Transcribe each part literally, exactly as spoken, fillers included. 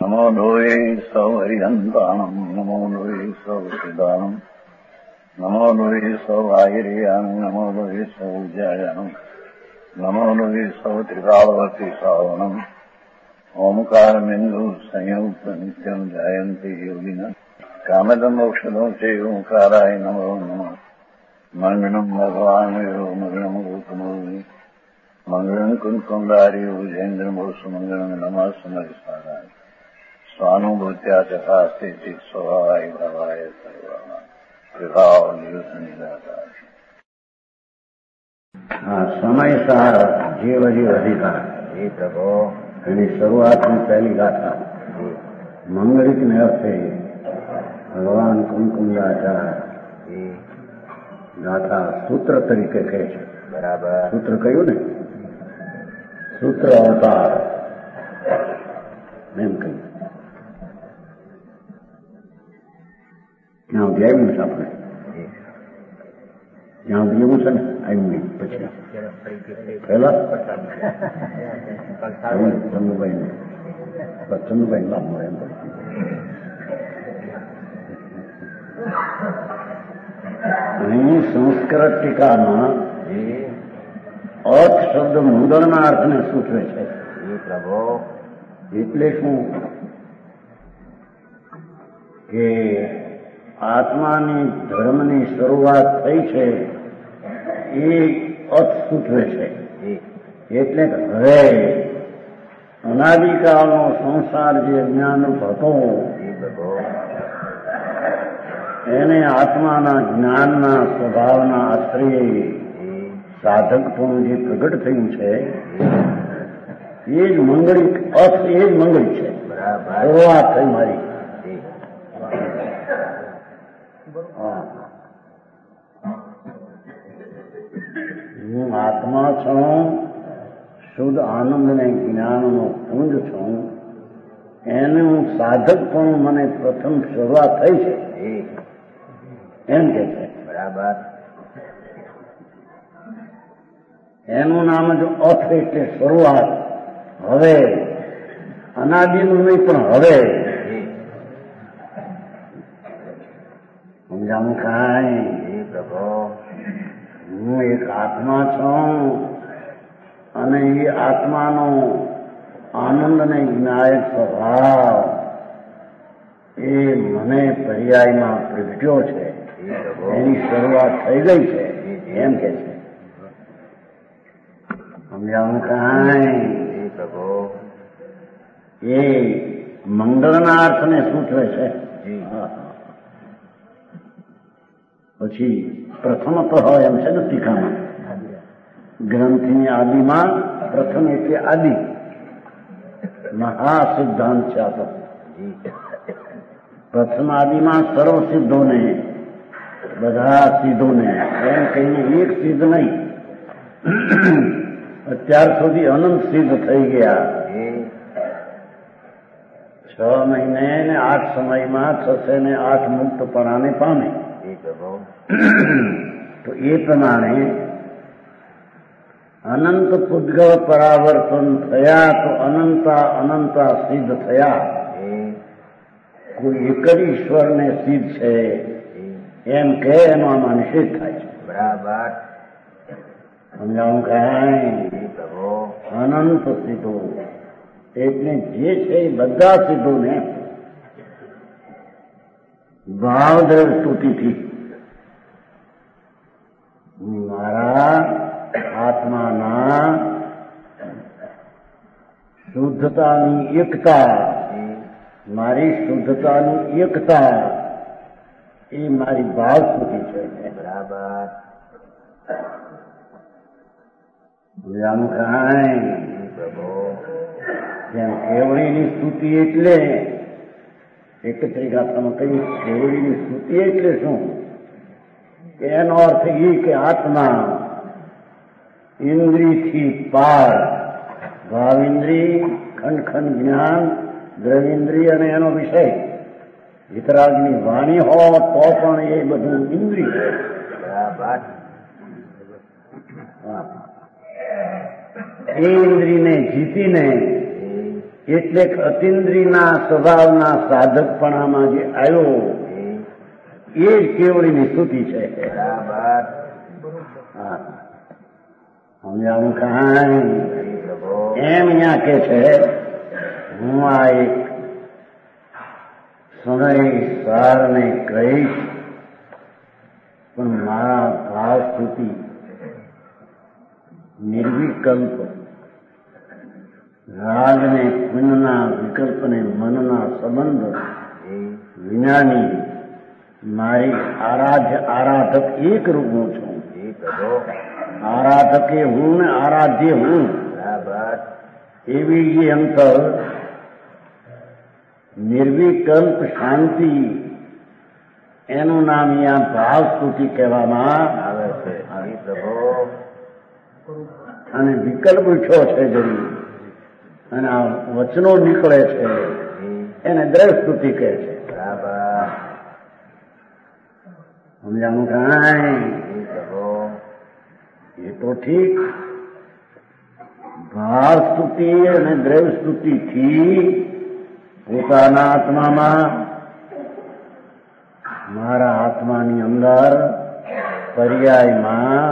નમો લોહે સૌ હરિહંતાણમ નમો લોહે સૌ સિદ્ધાણમ નમો લોહે સૌ આહિર્યાન નમો લોહે સૌ જયાનમ નમો લોહે સૌ ત્રિકાળવતી શ્રાવણમ ઓમકાર બિંદુ સંયુક્ત નિત્યમ જાયંતી યોગિના કામદમ ઔષધો છે ઓંકારાય નમો નમઃ મંગળમ ભગવાન મંગળમ ગોતમોહિ મંગળમ કુંકુંડારી ઉજેન્દ્રમોસુ મંગળમ નમઃ સમરિસારાય સ્વાનુભૂત્યા ચકાસ્તે ચિત સ્વભાવાય ભાવાય સર્વા વિભાવ નિદાતા. હા, સમય સાર જીવ જીવ અધિકાર એ પ્રભો એની શરૂઆતની પહેલી ગાથા મંગળિતને અર્થે ભગવાન કુમકુંડાચાર એ ગાથા સૂત્ર તરીકે કહે છે. બરાબર, સૂત્ર કહ્યું ને, સૂત્ર અવતાર એમ કહ્યું. ત્યાં સુધી આવ્યું છે આપણે, ત્યાં સુધી એવું છે ને આવ્યું નહીં. પછી પહેલા ચંદુભાઈ ને ચંદુભાઈ લાભ મળે એમ અહીં સંસ્કૃત ટીકામાં અર્થ શબ્દ મંગળના અર્થને સૂચવે છે. પ્રભુ એટલે શું કે આત્માની ધર્મની શરૂઆત થઈ છે એ અર્થ સૂચવે છે. એટલે હવે અનાદિકાળનો સંસાર જે જ્ઞાનરૂપ હતો એને આત્માના જ્ઞાનના સ્વભાવના આશ્રયે સાધકપણું જે પ્રગટ થયું છે એ જ મંગળિક અર્થ, એ જ મંગળિક છે. શરૂઆત થઈ મારી. હું આત્મા છું, શુદ્ધ આનંદ ને જ્ઞાનનો પુંજ છું. એને હું સાધક પણ મને પ્રથમ શરૂઆત થઈ છે એમ કે છે. બરાબર, એનું નામ જ અર્થ એટલે શરૂઆત. હવે અનાદિનું નહીં પણ હવે સમજાવું કાંઈ. પ્રભુ હું એક આત્મા છું અને એ આત્માનો આનંદ અને જ્ઞાયક સ્વભાવ એ મને પર્યાયમાં પ્રગટ્યો છે. એની શરૂઆત થઈ ગઈ છે એમ કે છે. સમજાવું કાંઈ. પ્રભુ એ મંગળના અર્થને સૂચવે છે. પછી પ્રથમ તો હોય એમ છે ને ટીકામાં, ગ્રંથિની આદિમાં પ્રથમ એટલે આદિ મહાસિદ્ધાંત છે. આ તો પ્રથમ આદિમાં સર્વ સિદ્ધોને, બધા સિદ્ધોને એમ કહીને એક સિદ્ધ નહીં, અત્યાર સુધી અનંત સિદ્ધ થઈ ગયા. છ મહિને ને આઠ સમયમાં છસે ને આઠ મુક્તપણાને પામે. તો એ પ્રમાણે અનંત પૂદ્ગલ પરાવર્તન થયા તો અનંતા અનંતા સિદ્ધ થયા. કોઈ એક જ ઈશ્વરને સિદ્ધ છે એમ કે એનો આમાં નિષેધ થાય છે. બરાબર, સમજાવું કાંઈ. અનંત સિદ્ધો એટલે જે છે એ બધા સિદ્ધોને ભાવદ્રવ સ્તુતિથી મારા આત્માના શુદ્ધતાની એકતા, મારી શુદ્ધતાની એકતા એ મારી ભાવ સ્તુતિ છે. બરાબર, જાણું કાંઈ. જેમ કેવળીની સ્તુતિ એટલે એકત્રી ગાથામાં કહ્યું, કેવળીની સ્તુતિ એટલે શું? એનો અર્થ એ કે આત્મા ઇન્દ્રિયથી પાર, ભાવેન્દ્રિય, ખંડ ખંડ જ્ઞાન, દ્રવેન્દ્રિય અને એનો વિષય વિતરાગની વાણી હો તો પણ એ બધું ઇન્દ્રિય છે. એ ઇન્દ્રિયને જીતીને એટલે અતિન્દ્રિયના સ્વભાવના સાધકપણામાં જે આવ્યો એ જ કેવળીની સ્તુતિ છે. હા સમજાવું કાંઈ એમ અહીંયા કે છે, હું આ એક સમય સારને કહીશ, પણ મારા ભાવ સ્તુતિ નિર્વિકલ્પ રાગને પુનના વિકલ્પને મનના સંબંધ વિનાની મારી આરાધ્ય આરાધક એક રૂપ હું છું. આરાધકે હું ને આરાધ્ય હું એવી જે અંતર નિર્વિકલ્પ શાંતિ એનું નામ અહીંયા ભાવ સ્તુતિ કહેવામાં આવે છે. અને વિકલ્પ ઉઠ્યો છે જરી અને આ વચનો નીકળે છે એને દ્રઢ સ્તુતિ કહે છે. સમજાણું કાંઈ? એ તો ઠીક, ભાવ સ્તુતિ અને દ્રવ્ય સ્તુતિથી પોતાના આત્મામાં મારા આત્માની અંદર પર્યાયમાં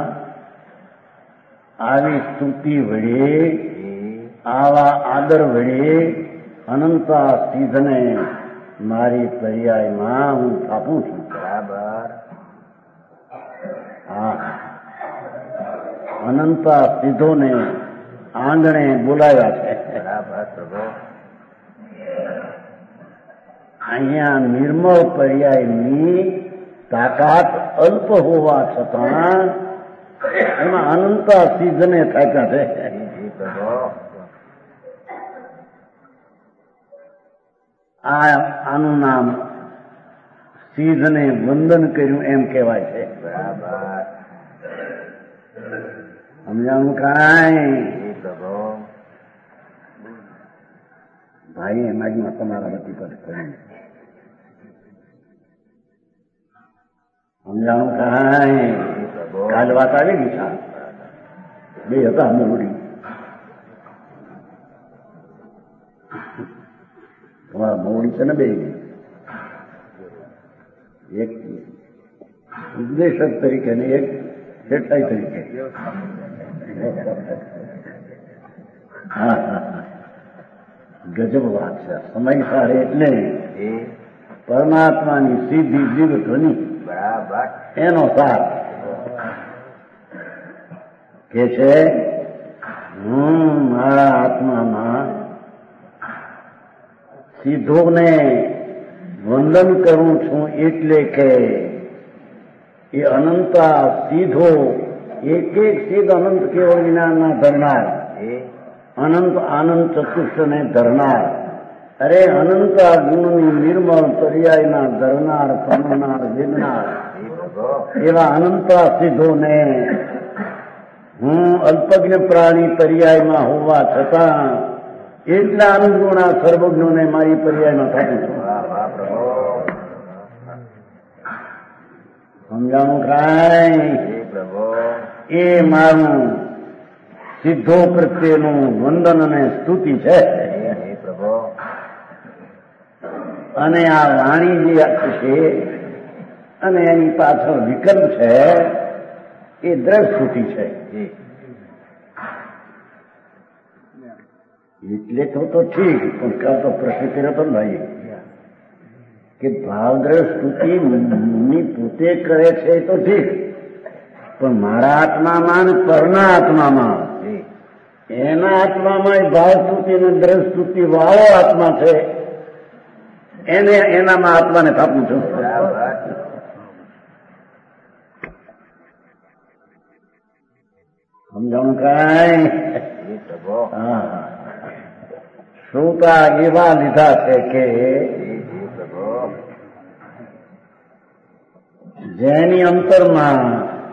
આવી સ્તુતિ વડે આવા આદર વડે અનંતા સિદ્ધને મારી પર્યાયમાં હું થાપું છું. બરાબર. હા, અનંતા સિદ્ધોને આંગણે બોલાવ્યા છે. બરાબર. અહીંયા નિર્મળ પર્યાયની તાકાત અલ્પ હોવા છતાં એમાં અનંતા સિદ્ધને થાક્યા છે. આ આનું નામ સિદ્ધને વંદન કર્યું એમ કહેવાય છે. બરાબર. સમજાણું કાંઈ? ભાઈ એમાં તમારા વતી પર કર્યું. સમજાણું કાંઈ? કાલ વાત આવી ગઈ સાહેબ, બે હતા મોડી તમારા મોડી છે ને બે, એક ઉપદેશક તરીકે ને એક શેઠાઈ તરીકે. હા હા, ગજબ વાત છે. સમય સારે એટલે પરમાત્માની સીધી જીવ ધ્વનિ બરાબર એનો સાથ કે છે, હું મારા આત્મામાં સિદ્ધોને વંદન કરું છું એટલે કે એ અનંતા સિદ્ધો એક એક સિદ્ધ અનંત કેવળ વિજ્ઞાનના ધરનાર, અનંત આનંદ ચતુષ્ટને ધરનાર, અરે અનંતા ગુણની નિર્મળ પર્યાયના ધરનાર, પામનાર, વેદનાર એવા અનંતા સિદ્ધોને હું અલ્પજ્ઞ પ્રાણી પર્યાયમાં હોવા છતાં એટલા અનુગુણા સર્વજ્ઞોને મારી પર્યાયમાં થાકું છું. સમજાણું કાંઈ? એ મારું સિદ્ધો પ્રત્યેનું વંદન અને સ્તુતિ છે. અને આ વાણી જે છે અને એની પાછળ વિકલ્પ છે એ દ્રઢ સ્તુતિ છે. એટલે તો તો ઠીક, પણ કાં તો પ્રશ્ન કર્યો તો ભાઈ કે ભાવદ્રઢ સ્તુતિ મુનિ પોતે કરે છે તો ઠીક, પણ મારા આત્મામાં ને પરના આત્મામાં એના આત્મામાં ભાવ સ્તુતિ અને દ્રઢ સ્તુતિ વાળો આત્મા છે એને એનામાં આત્માને થાપું છું. સમજાણું કાંઈ? હા, શ્રોતા એવા લીધા છે કે જેની અંતરમાં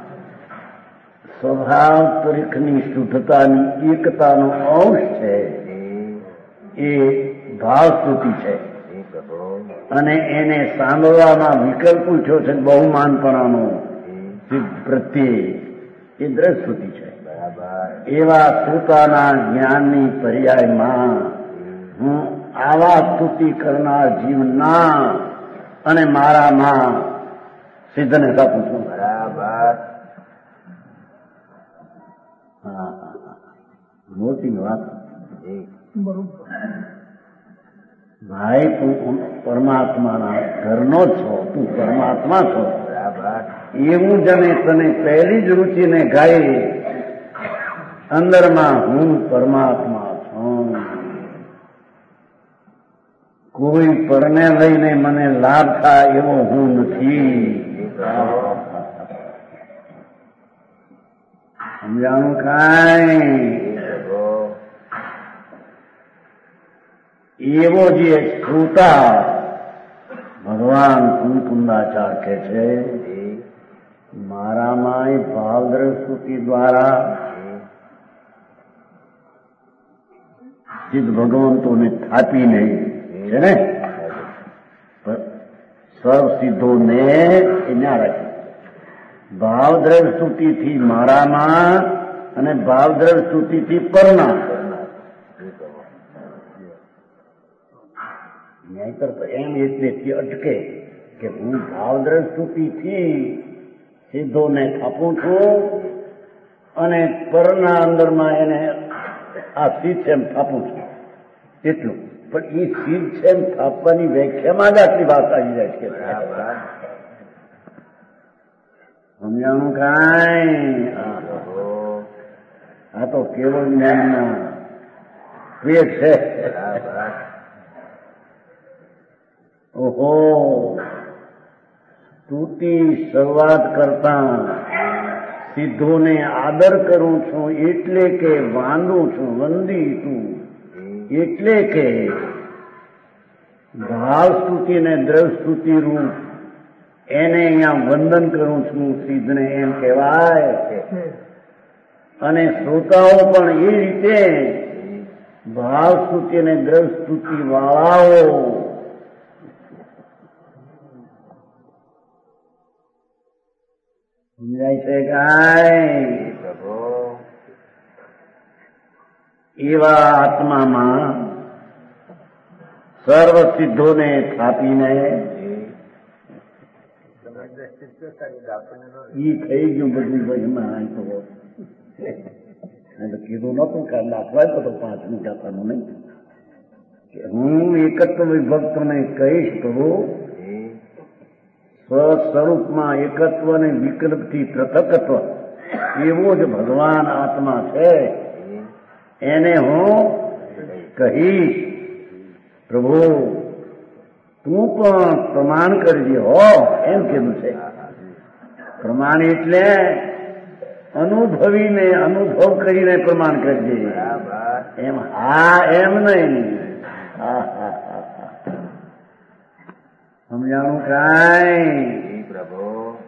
સ્વભાવ તરીખની શુદ્ધતાની એકતાનો અંશ છે એ ભાવ સ્તુતિ છે. અને એને સાંભળવામાં વિકલ્પ ઉઠ્યો છે બહુમાનપણાનો સિદ્ધ પ્રત્યે એ દ્રઢ સ્તુતિ છે. એવા શ્રોતાના જ્ઞાનની પર્યાયમાં હું આવા સ્તુતિ કરનાર જીવના અને મારામાં સિદ્ધને આપું છું. બરાબર. હા મોટી વાત. ભાઈ તું પરમાત્માના ઘરનો છો, તું પરમાત્મા છો. એવું જને તને પહેલી જ રુચિને ગાઈ અંદરમાં હું પરમાત્મા છું. કોઈ પરને લઈને મને લાભ થાય એવો હું નથી. સમજાણું કાંઈ? એવો જે શ્રોતા ભગવાન કુંકુંદાચાર કહે છે, મારામાં ભાવદ્રવ સ્તુતિ દ્વારા સિદ્ધ ભગવંતોને થાપીને છે ને સર્વ સિદ્ધોને એના રાખી. ભાવદ્રવ સ્તુતિથી મારામાં અને ભાવદ્રવ સ્તુતિથી પરના. નહીતર તો એમ એટલે અટકે કે હું ભાવદ્રવ સ્તુતિથી સિદ્ધોને થાપું છું અને પરના અંદરમાં એને આ સિદ્ધ છે એમ થાપું છું એટલું. પણ એ સિદ્ધ છે એમ થાપવાની વ્યાખ્યામાં જ આટલી વાત આવી જાય છે. સમજાણું કાંઈ? આ તો કેવળ જ્ઞાનના પેટ છે. ઓહો, સ્તુતિ શરૂઆત કરતા સિદ્ધોને આદર કરું છું એટલે કે વાંદું છું, વંદી તું એટલે કે ભાવ સ્તુતિ ને દ્રવ સ્તુતિ રૂપ એને અહીંયા વંદન કરું છું સિદ્ધને એમ કહેવાય. અને શ્રોતાઓ પણ એ રીતે ભાવ સ્તુતિ અને દ્રવ સ્તુતિ વાળાઓ સમજાય છે કાંઈ? એવા આત્મામાં સર્વ સિદ્ધોને થાપીને ઈ થઈ ગયું બધું ભાઈમાં. તો કીધું નતું કે નાખવાય તો પાંચ મિનિટ આપવાનું નહીં કે હું એકત્વ વિભક્તને કહીશ તો સ્વસ્વરૂપમાં એકત્વ અને વિકલ્પથી પૃથકત્વ એવો જ ભગવાન આત્મા છે એને હું કહીશ. પ્રભુ તું પણ પ્રમાણ કરજે હો એમ કીધું છે. પ્રમાણ એટલે અનુભવીને અનુભવ કરીને પ્રમાણ કરજે એમ. હા એમ નહીં. હા હા હા સમજાણું કાંઈ? પ્રભુ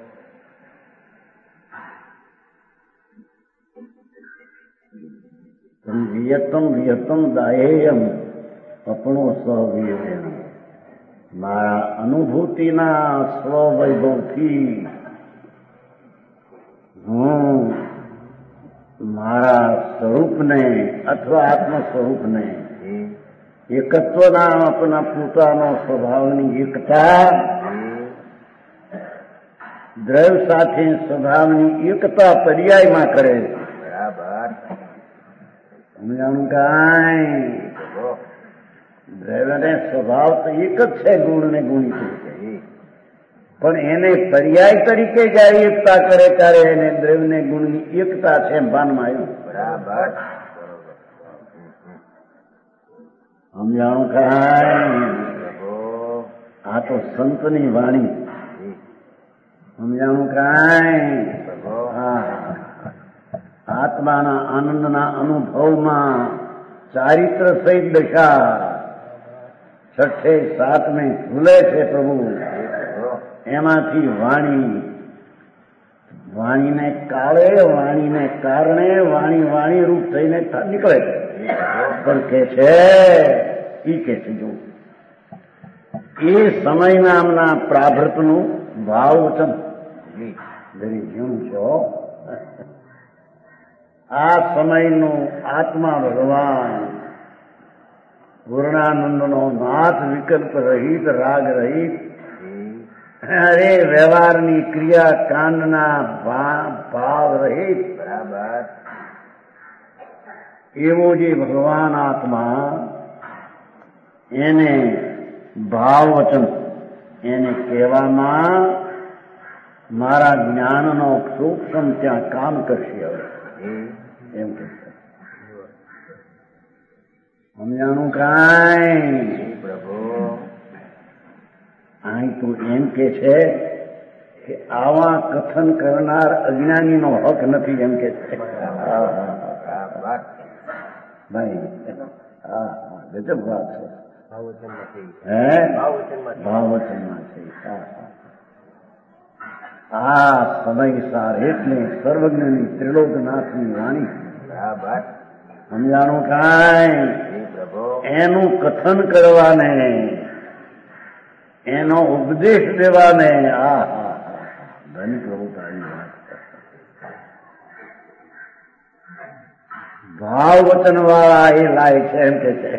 વિયતમ વિયતમ દાયેયમ અપણો સ્વવિયમ. મારા અનુભૂતિના સ્વવૈભવથી હું મારા સ્વરૂપને અથવા આત્મ સ્વરૂપને એકત્વના આપણા પોતાનો સ્વભાવની એકતા દ્રવ સાથે સ્વભાવની એકતા પર્યાયમાં કરે. બરાબર. સમજાણું કાંઈ? દ્રવ અને સ્વભાવ તો એક જ છે, ગુણ ને ગુણિત. પણ એને પર્યાય તરીકે જયારે એકતા કરે ત્યારે એને દ્રવ ને ગુણની એકતા છે એમ ભાનમાં આવ્યું. બરાબર. સમજાણું કાંઈ? આ તો સંતની વાણી. સમજાણું કાંઈ? હા. આત્માના આનંદના અનુભવમાં ચારિત્ર સહિત દશા છઠ્ઠે સાતમે ભૂલે છે પ્રભુ. એમાંથી વાણી વાણીને કાળે વાણીને કારણે વાણી વાણી રૂપ થઈને નીકળે છે. પણ કે છે ઈ કે છે જો એ સમય નામના પ્રાભૃતનું ભાવ વચન જરી ઝીણું છે. આ સમયનું આત્મા ભગવાન પૂર્ણાનંદનો નાથ વિકલ્પ રહિત રાગ રહિત અરે વ્યવહારની ક્રિયા કાંડના ભાવ રહિત બરાબર એવો જે ભગવાન આત્મા એને ભાવ વચન એને કહેવામાં મારા જ્ઞાનનો સૂક્ષ્મ ત્યાં કામ કરશે હવે એમ કે સમજાણું કાંઈ પ્રભુ અહીં તું એમ કે છે કે આવા કથન કરનાર અજ્ઞાનીનો હક નથી એમ કે છે ભાઈ હા હા ગજબ વાત છે હે ભાવવચનમાં છે આ સમય સાર એટલે સર્વજ્ઞની ત્રિલોકનાથની વાણી બરાબર સમજાણું કાંઈ પ્રભુ એનું કથન કરવાને એનો ઉપદેશ દેવાને આ ધન પ્રભુ તારી વાત ભાવ વચન વાળા એ લાય છે એમ કે છે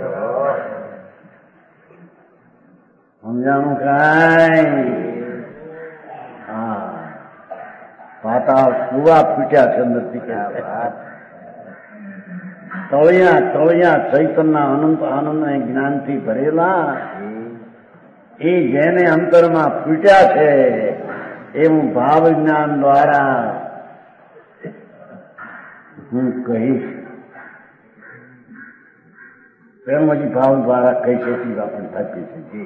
સમજાણું કાંઈ હા પાતાળ સુવા ફૂટ્યા છે નથી કે તળિયા તળિયા ચૈતનના અનંત આનંદ જ્ઞાનથી ભરેલા એ જેને અંતરમાં ફૂટ્યા છે એવું ભાવ જ્ઞાન દ્વારા હું કહીશ એમ હજી ભાવ દ્વારા કહી શકીએ આપણે થકી છે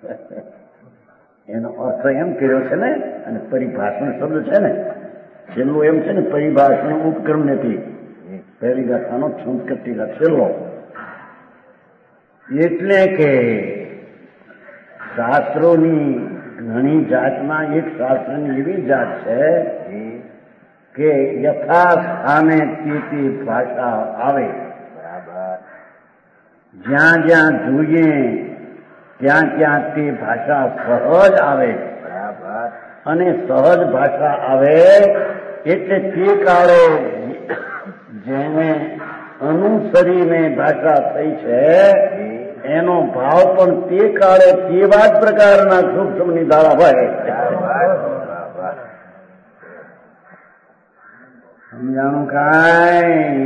એનો અર્થ એમ કર્યો છે ને અને પરિભાષણ શબ્દ છે ને છેલ્લું એમ છે ને પરિભાષણ ઉપક્રમ નથી પહેલી ગાથાનો સંસ્કૃતિ છેલ્લો એટલે કે શાસ્ત્રોની ઘણી જાતમાં એક શાસ્ત્રની એવી જાત છે કે યથા સ્થાને તે ભાષા આવે બરાબર જ્યાં જ્યાં જોઈએ ત્યાં ત્યાં તે ભાષા સહજ આવે બરાબર અને સહજ ભાષા આવે એટલે તે કાળે જેને અનુસરીને ભાષા થઈ છે એનો ભાવ પણ તે કાળે તેવા જ પ્રકારના સૂક્ષ્મની ધારા હોય સમજાણું કાંઈ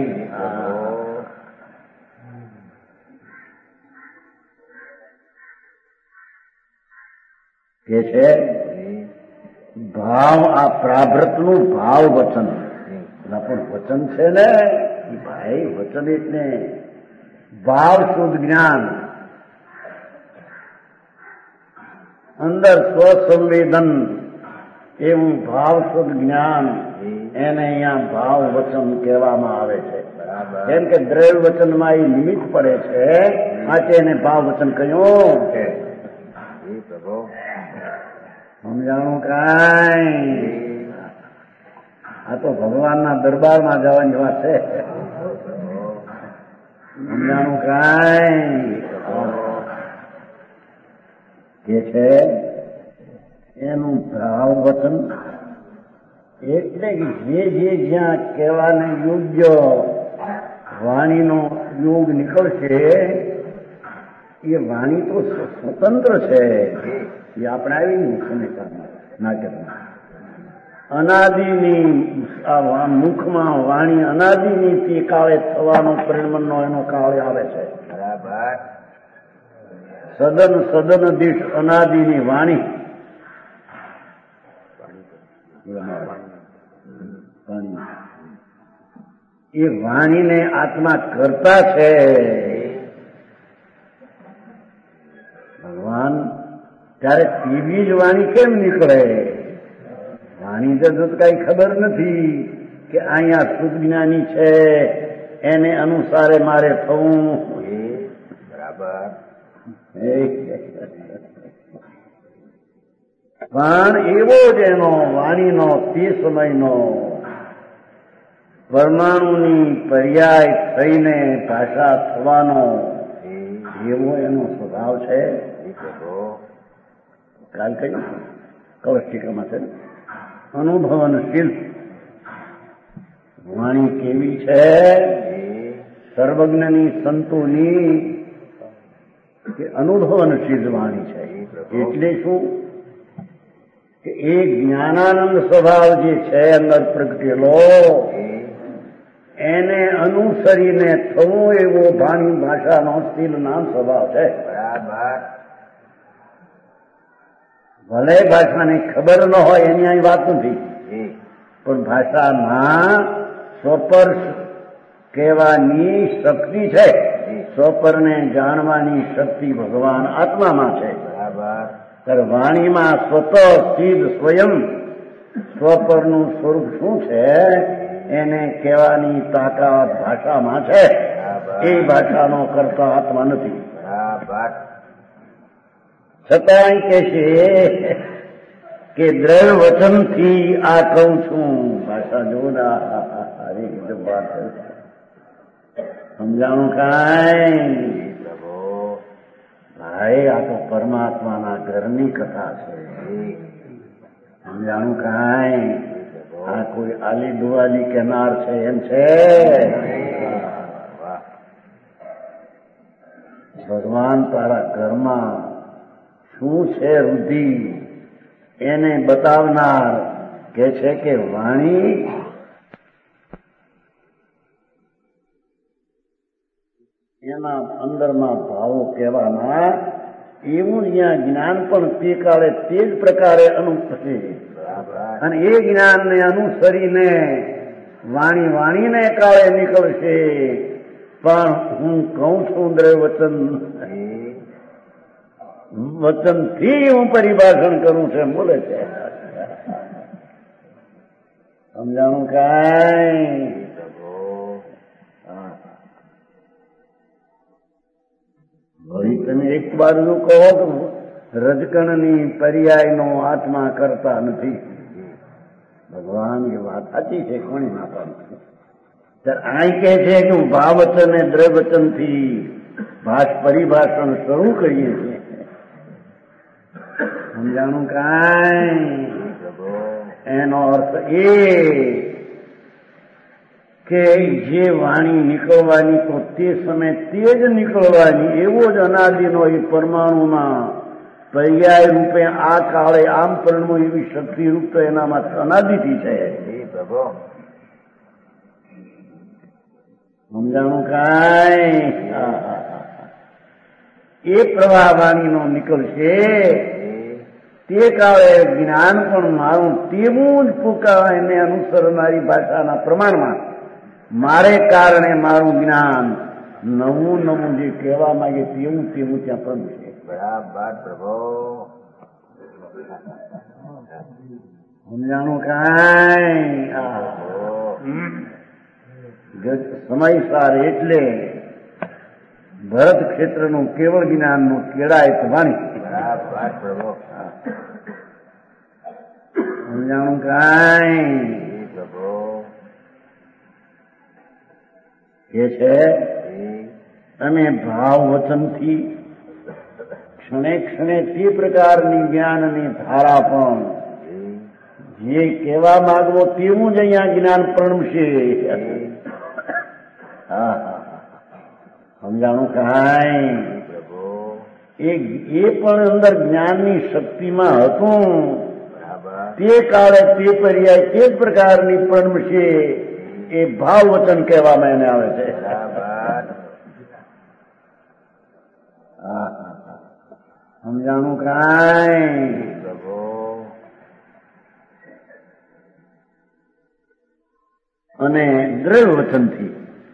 કે છે ભાવ આ પ્રાભૃતનું ભાવ વચન એના પણ વચન છે ને ભાઈ વચન એટલે ભાવ શુદ્ધ જ્ઞાન અંદર સ્વસંવેદન એવું ભાવ શુદ્ધ જ્ઞાન એને અહીંયા ભાવ વચન કહેવામાં આવે છે કેમ કે દ્રવ્ય વચનમાં એ નિમિત્ત પડે છે માટે એને ભાવ વચન કહ્યું સમજાણું કાંઈ આ તો ભગવાનના દરબારમાં જવાની વાત છે સમજાણું કાંઈ કે છે એનું ભાવ વચન એટલે કે જે જે જ્યાં કહેવાને યોગ્ય વાણીનો યોગ નીકળશે એ વાણી તો સ્વતંત્ર છે એ આપણે આવી મુખ્યમાં નાટકમાં અનાદિની મુખમાં વાણી અનાદિની તે કાળે થવાનો પરિણમનો એનો કાળે આવે છે બરાબર સદન સદન દીઠ અનાદિની વાણી એ વાણીને આત્મા કરતા છે ભગવાન ત્યારે તેવી જ વાણી કેમ નીકળે વાણી તો કઈ ખબર નથી કે અહીંયા શુદ્ધ જ્ઞાની છે એને અનુસારે મારે થવું બરાબર પણ એવો જ એનો વાણીનો તે સમયનો પરમાણુની પર્યાય થઈને ભાષા થવાનો એવો એનો સ્વભાવ છે કાલ કહ્યું કૌષ્ટિકામાં છે અનુભવનશીલ વાણી કેવી છે સર્વજ્ઞની સંતોની કે અનુભવન સિદ્ધ વાણી છે. એટલે શું કે એ જ્ઞાનાનંદ સ્વભાવ જે છે અંદર પ્રગટેલો એને અનુસરીને થવું એવો ભાણી ભાષાનો શીલના સ્વભાવ છે. બરાબર. ભલે ભાષાની ખબર ન હોય એની અહીં વાત નથી, પણ ભાષામાં સ્વપર્શ કહેવાની શક્તિ છે. સ્વપરને જાણવાની શક્તિ ભગવાન આત્મામાં છે. બરાબર. વાણીમાં સ્વત સિદ્ધ સ્વયં સ્વપરનું સ્વરૂપ શું છે એને કહેવાની તાકાત ભાષામાં છે. એ ભાષાનો કરતા આત્મા નથી. બરાબર. છતાં કે છે કે દ્રઢ વચનથી આ કહું છું. ભાષા જોના વાત સમજાણું કાંઈ ભાઈ? આ તો પરમાત્માના ઘરની કથા છે. સમજાણું કાંઈ? આ કોઈ આલી દુવાલી કેનાર છે એમ છે? ભગવાન તારા ઘરમાં શું છે રુધિ એને બતાવનાર કે છે કે વાણી એના અંદરના ભાવો કહેવાના એવું જ્યાં જ્ઞાન પણ તે કાળે તે જ પ્રકારે અનુભવે અને એ જ્ઞાનને અનુસરીને વાણી વાણીને કાળે નીકળશે. પણ હું કહું છું દ્રઢ વચન વચનથી હું પરિભાષણ કરું છું બોલે છે. સમજાણું કાંઈ? વળી તમે એક બાજુ કહો તો રજકણની પર્યાયનો આત્મા કરતા નથી. ભગવાન એ વાત સાચી છે, કોની ના પાડતું? અહીં કહે છે કે હું ભાવવચન અને દ્રવચનથી ભાષ પરિભાષણ શરૂ કરીએ છીએ. સમજાણું કાંઈ? એનો અર્થ એ કે જે વાણી નીકળવાની તો તે સમય તે જ નીકળવાની એવો જ અનાદિનો એ પરમાણુમાં પર્યાય રૂપે આ કાળે આમ પરણવો એવી શક્તિ રૂપ તો એનામાં અનાદિથી છે. સમજાણું કાંઈ? એ પ્રવાહ વાણીનો નીકળશે તે કાળે જ્ઞાન પણ મારું તેવું જ પુકારે એને અનુસરનારી ભાષાના પ્રમાણમાં મારે કારણે મારું જ્ઞાન નવું નવું જે કહેવા માંગે તેવું તેવું ત્યાં પણ છે. બરાબર પ્રભુ. સમજાણું કાંઈ? સમયસાર એટલે ભરત ક્ષેત્રનું કેવળ જ્ઞાનનું કેળાય થવાની. બરાબર પ્રભુ. સમજાણું કાંઈ? એ છે તમે ભાવ વચનથી ક્ષણે ક્ષણે તે પ્રકારની જ્ઞાનની ધારા પણ જે કહેવા માંગવો તેવું જ અહીંયા જ્ઞાન પ્રણમશે. સમજાણું કાંઈ? એ પણ અંદર જ્ઞાનની શક્તિમાં હતું તે કાળે તે પર્યાય તે જ પ્રકારની પ્રણમશે. એ ભાવ વચન કહેવામાં એને આવે છે. સમજાણું કાંઈ? અને દ્રઢ વચનથી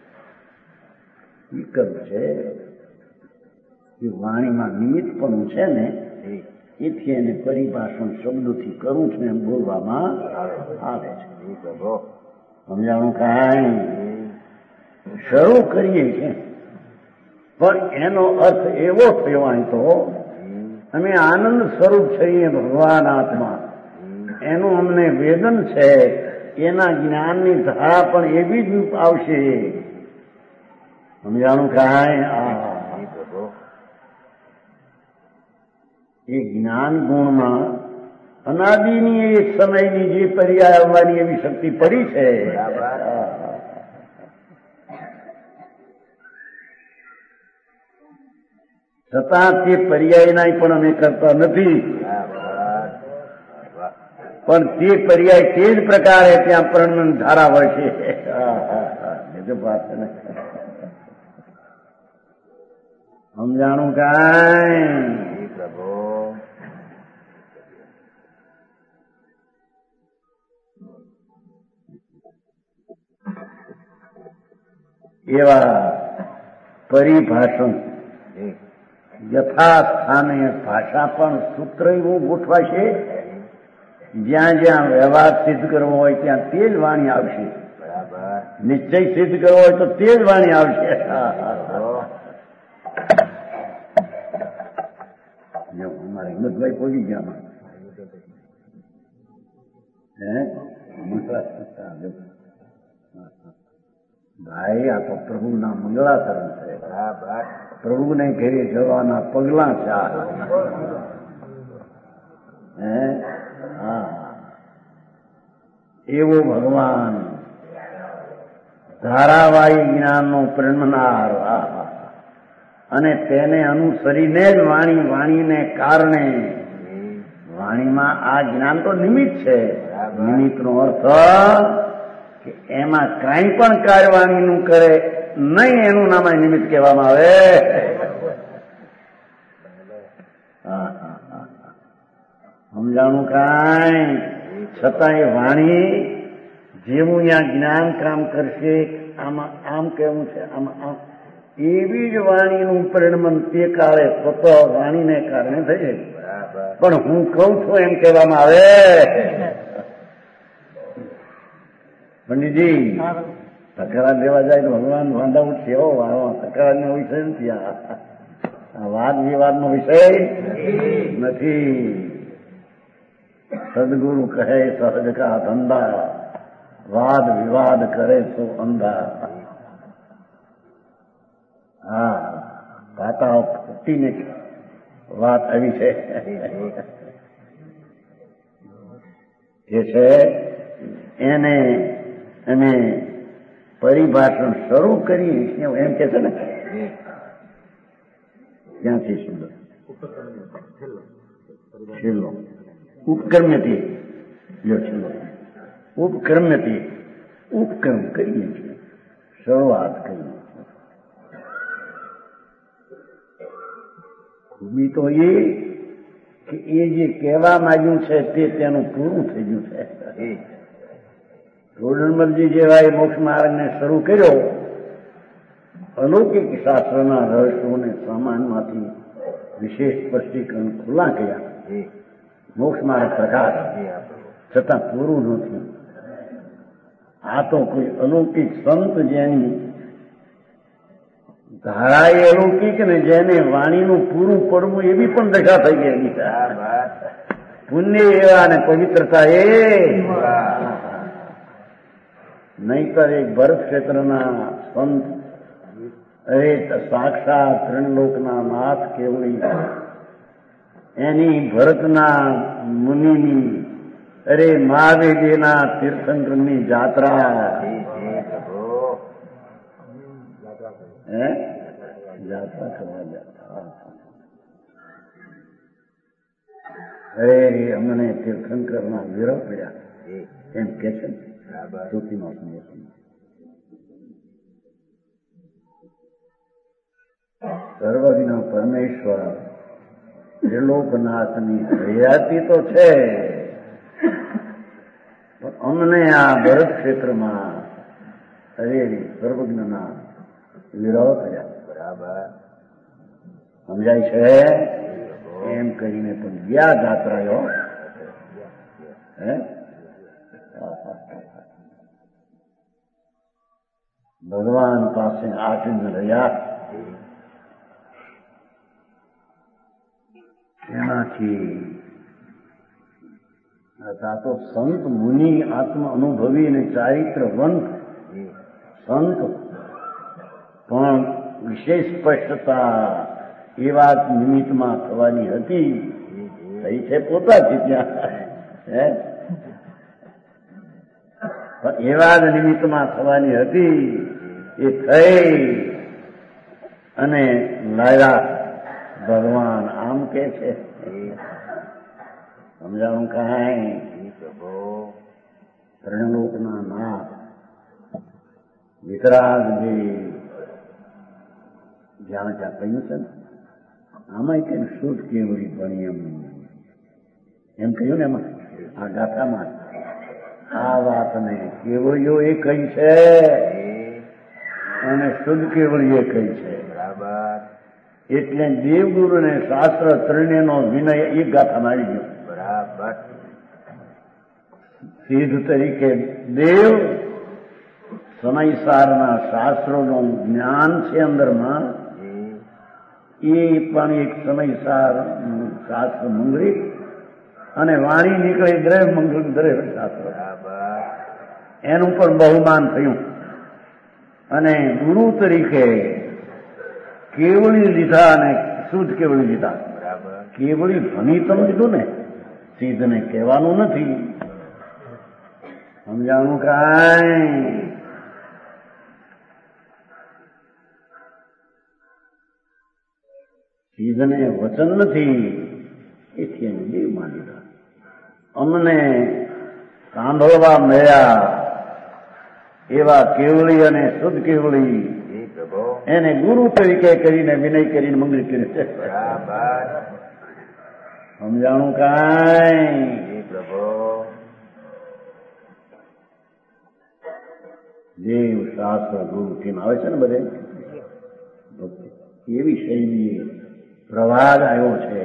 વિકલ્પ છે કે વાણીમાં નિમિત્તપણું છે ને એથી એને પરિભાષણ શબ્દોથી કરું છું એમ બોલવામાં આવે છે. સમજાણું કાંઈ? શરૂ કરીએ છીએ પણ એનો અર્થ એવો થયો અહીં તો અમે આનંદ સ્વરૂપ છીએ ભગવાન આત્મા એનું અમને વેદન છે. એના જ્ઞાનની ધારા પણ એવી જ આવશે. સમજાણું કાંઈ? એ જ્ઞાન ગુણમાં અનાદિની એ સમયની જે પર્યાય આવવાની એવી શક્તિ પડી છે. છતાં તે પર્યાયના પણ અમે કરતા નથી, પણ તે પર્યાય તે જ પ્રકારે ત્યાં પરણન ધારા હોય છે. બીજું વાત છે ને, સમજાણું કાંઈ પ્રભુ એવા પરિભાષણ યથાસ્થાને ભાષા પણ સૂત્ર એવું ગોઠવાશે, જ્યાં જ્યાં વ્યવહાર સિદ્ધ કરવો હોય ત્યાં તે જ વાણી આવશે, નિશ્ચય સિદ્ધ કરવો હોય તો તે જ વાણી આવશે. અમારે હિંમતભાઈ પહોંચી ગયા હે ભાઈ, આ તો પ્રભુના મંગળાચરણ છે, પ્રભુને ઘેરે જવાના પગલા છે. હે હા, એવો ભગવાન ધારાવાહી જ્ઞાનનો પ્રેરણાર, અને તેને અનુસરીને જ વાણી, વાણીને કારણે, વાણીમાં આ જ્ઞાન તો નિમિત્ત છે. નિમિત્તનો અર્થ કે એમાં કાંઈ પણ કાર્યવાણીનું કરે નહીં, એનું નામ નિમિત્ત કહેવામાં આવે. સમજાણું કાંઈ? છતાં એ વાણી જેવું ત્યાં જ્ઞાન કામ કરશે, આમાં આમ કેવું છે, આમાં આમ, એવી જ વાણીનું પરિણમન તે કાળે સ્વતઃ વાણીને કારણે થશે. પણ હું કઉ છું એમ કહેવામાં આવે. પંડિતજી, તકરાર લેવા જાય તો ભગવાન વાંધા ઉઠશે. એવો તકરાર નો વિષય નથી, આ વાદ વિવાદ નો વિષય નથી. સદગુરુ કહે સહજ કા ધંધા, વાદ વિવાદ કરે તો અંધા. હા, પાતાઓ ફૂટીને વાત આવી છે. જે છે એને અને પરિભાષણ શરૂ કરી એમ કે છે ને, ક્યાંથી સુંદર છેલ્લો ઉપકર્મથી, જો છેલ્લો ઉપકર્મથી ઉપકર્મ કરીએ છીએ, શરૂઆત કરીએ. ખૂબી તો એ કે એ જે કહેવા માંગ્યું છે તે તેનું પૂરું થઈ ગયું છે. રોડનમલજી જેવા મોક્ષ માર્ગને શરૂ કર્યો, અલૌકિક શાસ્ત્રના રહસ્યોને સામાનમાંથી વિશેષ સ્પષ્ટીકરણ ખુલ્લા કર્યા. મોક્ષ માર્ગ પ્રકાશ છતાં પૂરું નથી. આ તો કોઈ અલૌકિક સંત જેની ધારા એ અલૌકિક ને જેને વાણીનું પૂરું પડવું એવી પણ દશા થઈ ગઈ. પુણ્ય એવા અને પવિત્રતા એ નહીતર એક ભરત ક્ષેત્રના સંત, અરે સાક્ષાત ત્રણલોકના નાથ કેવડી, એની ભરતના મુનિની, અરે મહાવીરના તીર્થંકરની જાત્રા, હે જાત્રા કરવા જતા, અરે અમને તીર્થંકરના વિરહ પડ્યા એમ કે છે. સર્વજ્ઞ પરમેશ્વર ત્રિલોકનાથની હયાતી તો છે, પણ અમને આ ભરત ક્ષેત્રમાં અરે સર્વજ્ઞના વિરહ કર્યા. બરાબર સમજાય છે? એમ કરીને પણ ગયા જાત્રાઓ. હે ભગવાન પાસે આચીને રહ્યા, એનાથી આ તો સંત મુનિ આત્મ અનુભવી અને ચારિત્રવંત સંત પણ વિશેષ સ્પષ્ટતા એ વાત નિમિત્તમાં થવાની હતી. થઈ છે પોતાથી ત્યાં, હે એવા જ નિમિત્તમાં થવાની હતી. એ થઈ અને લાયા ભગવાન આમ કે છે, સમજાણું કાંઈ? જી પ્રભુ. ત્રણલોકના નાથ વિતરાગજી જ્યાં ત્યાં કહ્યું છે ને, આમાં કે શુદ્ધ કેવડી ભણી એમ એમ કહ્યું ને, એમાં આ ગાથામાં આ વાતને કેવળીઓ એ કહી છે અને શુદ્ધ કેવળી એ કહી છે. બરાબર. એટલે દેવગુરુ ને શાસ્ત્ર ત્રણેયનો વિનય એક ગાથામાં આવી ગયો. બરાબર. સિદ્ધ તરીકે દેવ સમયસારના શાસ્ત્રોનું જ્ઞાન છે અંદરમાં, એ પણ એક સમયસાર શાસ્ત્ર મંગળી અને વાણી નીકળે દ્રવ્ય મંગળ દ્રવ્ય શાસ્ત્ર. એનું પણ બહુમાન થયું અને ગુરુ તરીકે કેવળી લીધા અને શુદ્ધ કેવળી લીધા. કેવળી ભણી તમે લીધું ને, સિદ્ધને કહેવાનું નથી. સમજાણું કાંઈ? સિદ્ધને વચન નથી, એથી એને દેવ માની લીધા. અમને સાંભળવા મળ્યા એવા કેવળી અને શુદ્ધ કેવળી એને ગુરુ તરીકે કરીને વિનય કરીને મંગળી કર્યું છે. સમજાણું કાંઈ? દેવ શાસ્ત્ર ગુરુ કેમ આવે છે ને બધે, એવી શૈલી પ્રવાદ આવ્યો છે.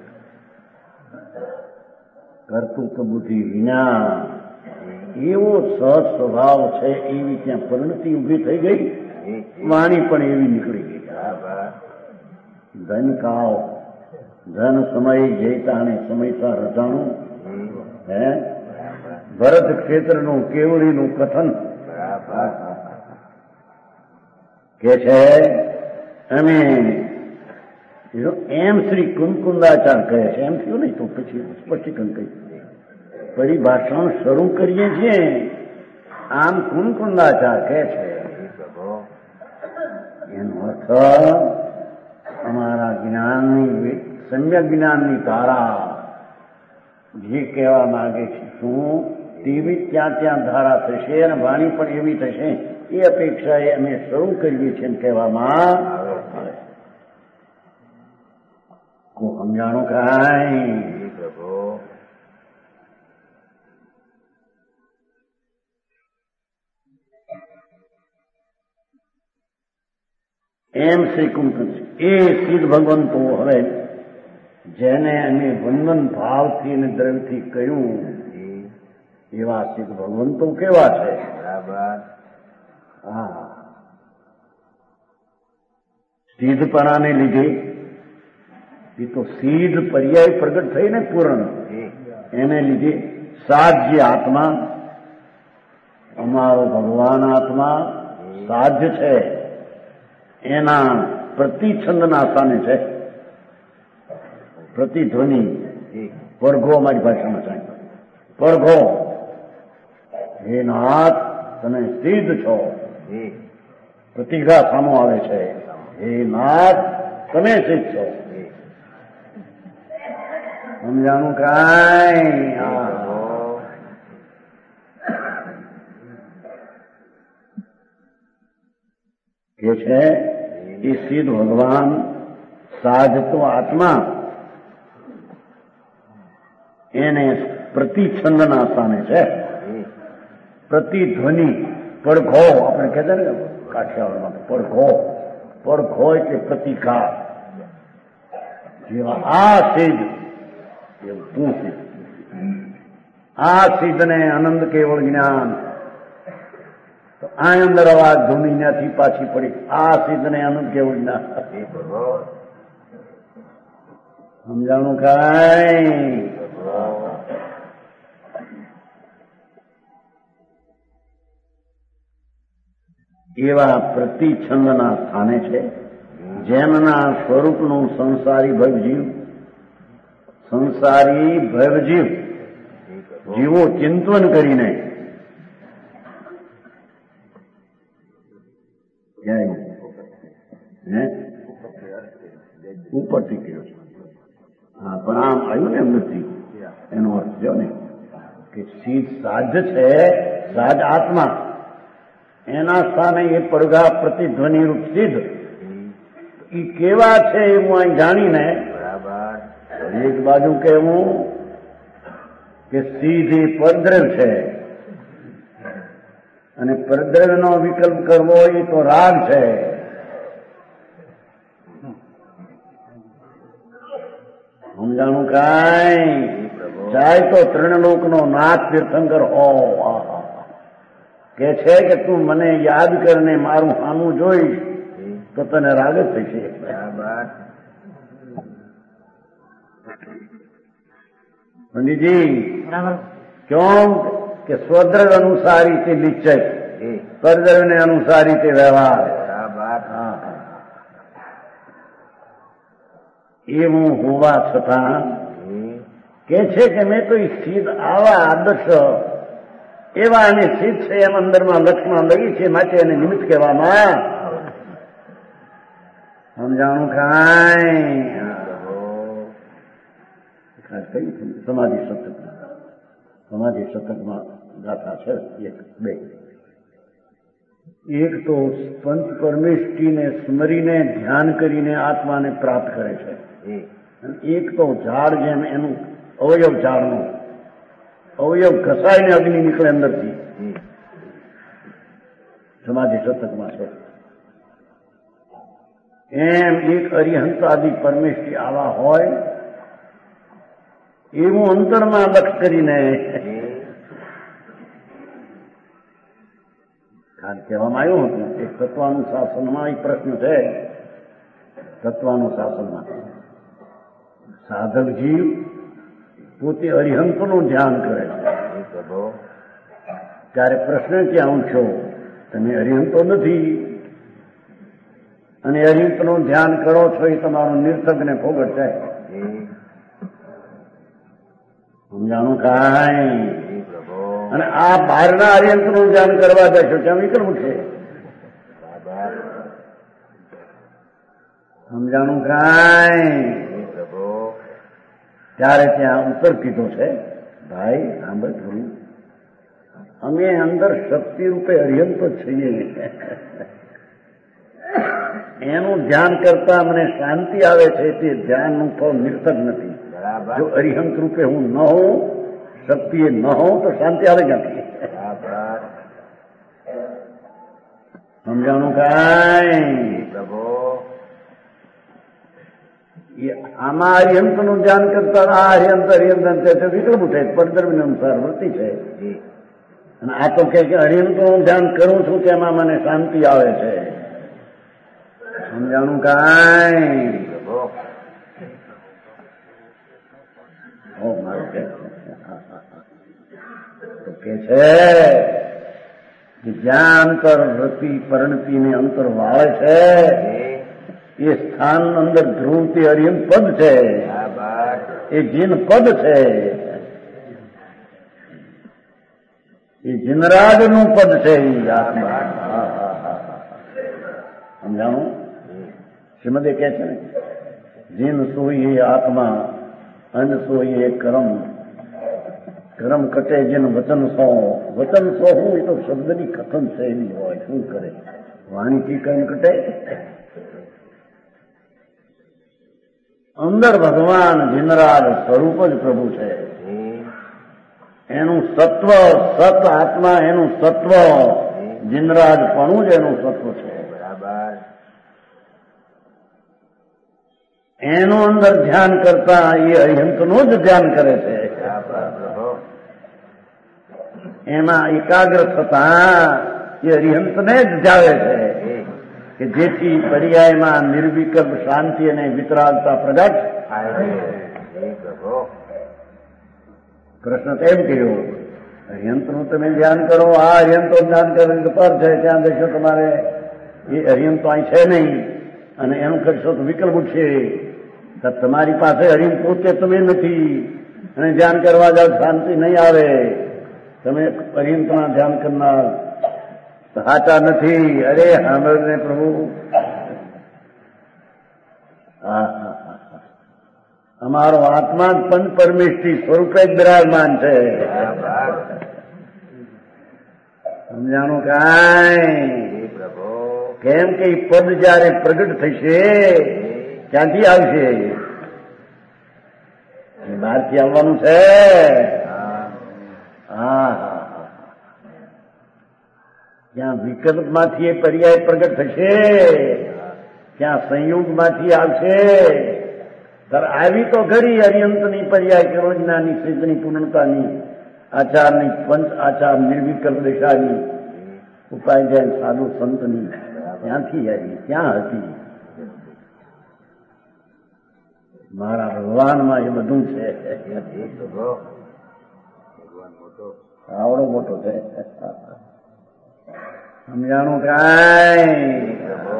કર્તૃત્વ બુદ્ધિ વિના એવો સહજ સ્વભાવ છે, એવી ત્યાં પરિણતિ ઉભી થઈ ગઈ, વાણી પણ એવી નીકળી ગઈ. ધન કાવ ધન સમય જઈતા અને સમયસર રજાણું હે ભરત ક્ષેત્રનું કેવળીનું કથન કે છે. અમે એમ શ્રી કુંકુંદાચાર કહે છે, એમ થયું નહીં તો પછી સ્પષ્ટીકરણ કહી પરિભાષણ શરૂ કરીએ છીએ. આમ કુંકુંદાચાર કહે છે, એનો અર્થ અમારા જ્ઞાનની સમ્યક જ્ઞાનની ધારા જે કહેવા માંગે છે શું તેવી ત્યાં ત્યાં ધારા થશે અને વાણી પણ એવી થશે, એ અપેક્ષાએ અમે શરૂ કરીએ છીએ એમ કહેવામાં આવે. કોઈ સમજાણું કાંઈ? એમ શ્રી કુંકુંદ એ સિદ્ધ ભગવંતો હવે જેને અમે વંદન ભાવથી અને દ્રવ્યથી કહ્યું એવા સિદ્ધ ભગવંતો કેવા છે? હા, સિદ્ધપણાને લીધે એ તો સિદ્ધ પર્યાય પ્રગટ થઈ ને પૂર્ણ, એને લીધે સાધ્ય આત્મા, અમારો ભગવાન આત્મા સાધ્ય છે, એના પ્રતિછંદના સ્થાને છે. પ્રતિધ્વનિ પરઘો અમારી ભાષામાં છે. પરઘો હે નાથ તમે સિદ્ધ છો, પ્રતિઘા સામો આવે છે. હે નાથ તમે સિદ્ધ છો. સમજાણું કાંઈ? કે છે એ સિદ્ધ ભગવાન સાધતો આત્મા એને પ્રતિછંદના સ્થાને છે. પ્રતિધ્વનિ પડઘો આપણે કહેતા ને કાઠિયાવાડમાં પડઘો, પડઘો એટલે પ્રતિકાર. જેવા આ સિદ્ધ એવું તું સિદ્ધ, આ સિદ્ધને આનંદ કેવળ જ્ઞાન તો આ અંદર અવાજ ધૂની ત્યાંથી પાછી પડી. આ સિદ્ધને આનંદ કેવું ના સમજાણું કાંઈ? એવા પ્રતિછંદના સ્થાને છે, જેમના સ્વરૂપનું સંસારી ભવજીવ સંસારી ભવજીવ જીવો ચિંતન કરીને ઉપરથી કર્યો છે. હા, પણ આમ આવ્યું ને એમ નથી. એનો અર્થ જો ને કે સિદ્ધ સાધ છે, સાધ આત્મા, એના સ્થાને એ પડઘા પ્રતિધ્વનિ રૂપ સિદ્ધ એ કેવા છે એ હું અહીં જાણીને બરાબર. એક બાજુ કહેવું કે સીધી પરદ્રવ છે અને પરદ્રવનો વિકલ્પ કરવો એ તો રાગ છે. સમજાણું કાંઈ? જાય તો ત્રણલોકનો નાથ તીર્થંકર હો કે છે કે તું મને યાદ કરને મારું સામું જોઈશ તો તને રાગ જ થશે. બરાબર. પંડિતજી ક્यों કે સ્વદ્રવ અનુસારી તે નિશ્ચય, પરદ્રવને અનુસારી તે વ્યવહાર. બરાબર. હા, એવું હોવા છતાં કે છે કે મેં તો સિદ્ધ આવા આદર્શ એવા અને સિદ્ધ છે એમ અંદરમાં લક્ષમાં લઈ છે, માટે એને નિમિત્ત કહેવામાં. સમજાણું કાંઈ? સમાધિ શતકમાં સમાધિ શતકમાં ગાથા છે એક બે. એક તો પંચ પરમેષ્ટિને સ્મરીને ધ્યાન કરીને આત્માને પ્રાપ્ત કરે છે. એક તો ઝાડ જેમ એનું અવયવ ઝાડનું અવયવ ઘસાઈને અગ્નિ નીકળે અંદરથી. સમાધિ શતકમાં છે. એમ એક અરિહંત આદિ પરમેષ્ટિ આવા હોય એવું અંતરમાં લક્ષ કરીને કહેવામાં આવ્યું હતું. એક તત્વાનુશાસનમાં એક પ્રશ્ન છે. તત્વાનુશાસનમાં સાધક જીવ પોતે અરિહંતનું ધ્યાન કરે છે. ત્યારે પ્રશ્ન ક્યાં છો? તમે અરિહંતો નથી અને અરિહંતનું ધ્યાન કરો છો એ તમારું નિર્થકને ફોગટ છે. સમજાણું કાંઈ? અને આ બહારના અરિહંતનું ધ્યાન કરવા જશો ત્યાં વિકલ્પ છે. સમજાણું કાંઈ? ત્યારે ત્યાં ઉત્તર કીધો છે, ભાઈ સાંભળ થોડું, અમે અંદર શક્તિ રૂપે અરિહંતો છીએ. એનું ધ્યાન કરતા મને શાંતિ આવે છે. તે ધ્યાનનું ફળ નિર્થક નથી. જો અરિહંત રૂપે હું ન હોઉં, શક્તિ એ ન હોઉં તો શાંતિ આવે ક્યાંથી? સમજાણું કાંઈ? આમાં અરિહંતનું ધ્યાન કરતા આ અરિહંત અરિહંત વિકલ્પ ઉઠે, પરધર્મ અનુસાર વૃત્તિ છે. અને આ તો કે અરિહંતનું ધ્યાન કરું છું તેમાં મને શાંતિ આવે છે. સમજાણું કાંઈ? ઓ મારું કે તો કે છે કે જ્યાં અંતર વૃત્તિ પરિણતિને અંતર વાળે છે એ સ્થાન અંદર ધ્રુવથી અરિહંત પદ છે. એ જીન પદ છે. એ જીનરાજનું પદ છે. સમજાણું? શ્રીમદે કહે છે ને, જીન સોઈ આત્મા અન સોઈ કર્મ, કર્મ કટે જીન વચન સો. વચન સો હું એ તો શબ્દની કથન શૈલી હોય, શું કરે વાણીથી કર્મ કટે. અંદર ભગવાન જીનરાજ સ્વરૂપ જ પ્રભુ છે. એનું સત્વ, સત આત્મા એનું સત્વ, જીનરાજપણું જ એનું સત્વ છે. બરાબર. એનું અંદર ધ્યાન કરતા એ અરિહંતનું જ ધ્યાન કરે છે. એમાં એકાગ્ર થતા એ અરિહંતને જ જાવે છે કે જેથી પર્યાયમાં નિર્વિકલ્પ શાંતિ અને વિતરાગતા પ્રગટ. કૃષ્ણ તેમ કહ્યું, અરિહંતનું તમે ધ્યાન કરો, આ અરિહંતો ધ્યાન કરો પર છે, ત્યાં દેશો તમારે એ અરિહંતો અહીં છે નહીં અને એનું કરશો તો વિકલ્પ ઉઠશે. તમારી પાસે અરિહંત પોતે તમે નથી અને ધ્યાન કરવા જાવ શાંતિ નહીં આવે. તમે અરિહંતના ધ્યાન કરનાર સાચા નથી. અરે સાંભળને પ્રભુ, હા હા હા અમારો આત્મા જ પંચ પરમેષ્ઠી સ્વરૂપે જ બિરાજમાન છે. સમજાણું કાંઈ? કેમ કે એ પદ જયારે પ્રગટ થશે ક્યાંથી આવશે? બહારથી આવવાનું છે. હા હા ત્યાં વિકલ્પમાંથી એ પર્યાય પ્રગટ થશે, ત્યાં સંયોગમાંથી આવશે. આવી તો ઘડી અરિયંતની પર્યાય કરોજનાની સિદ્ધની પૂર્ણતાની આચારની પંચ આચાર નિર્વિકલ્પ દિશાની ઉપાય જાય સાધુ સંતની ત્યાંથી આવી ત્યાં હતી. મારા ભગવાનમાં એ બધું છે. આવડો મોટો છે. સમજાણું કાંઈ?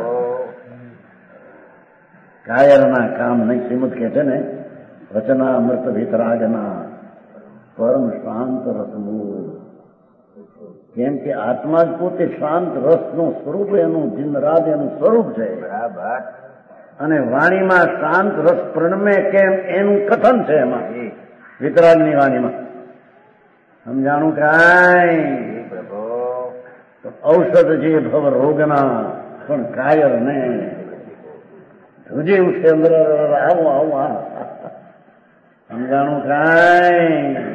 કાયરના કામ નહીં. શ્રીમદ કહે છે ને વચના અમૃત વિતરાગના પરમ શાંત રસમૂળ. કેમ કે આત્મા જ પોતે શાંત રસનું સ્વરૂપ, એનું દિન રાત એનું સ્વરૂપ છે. બરાબર. અને વાણીમાં શાંત રસ પ્રણમે કેમ એનું કથન છે એમાં વિતરાગની વાણીમાં. સમજાણું કાંઈ? ઔષધ જે ભવ રોગના પણ કાયર ને ધ્રુજી ઉઠે અંદર આવું આવું આ. સમજાણું કાંઈ?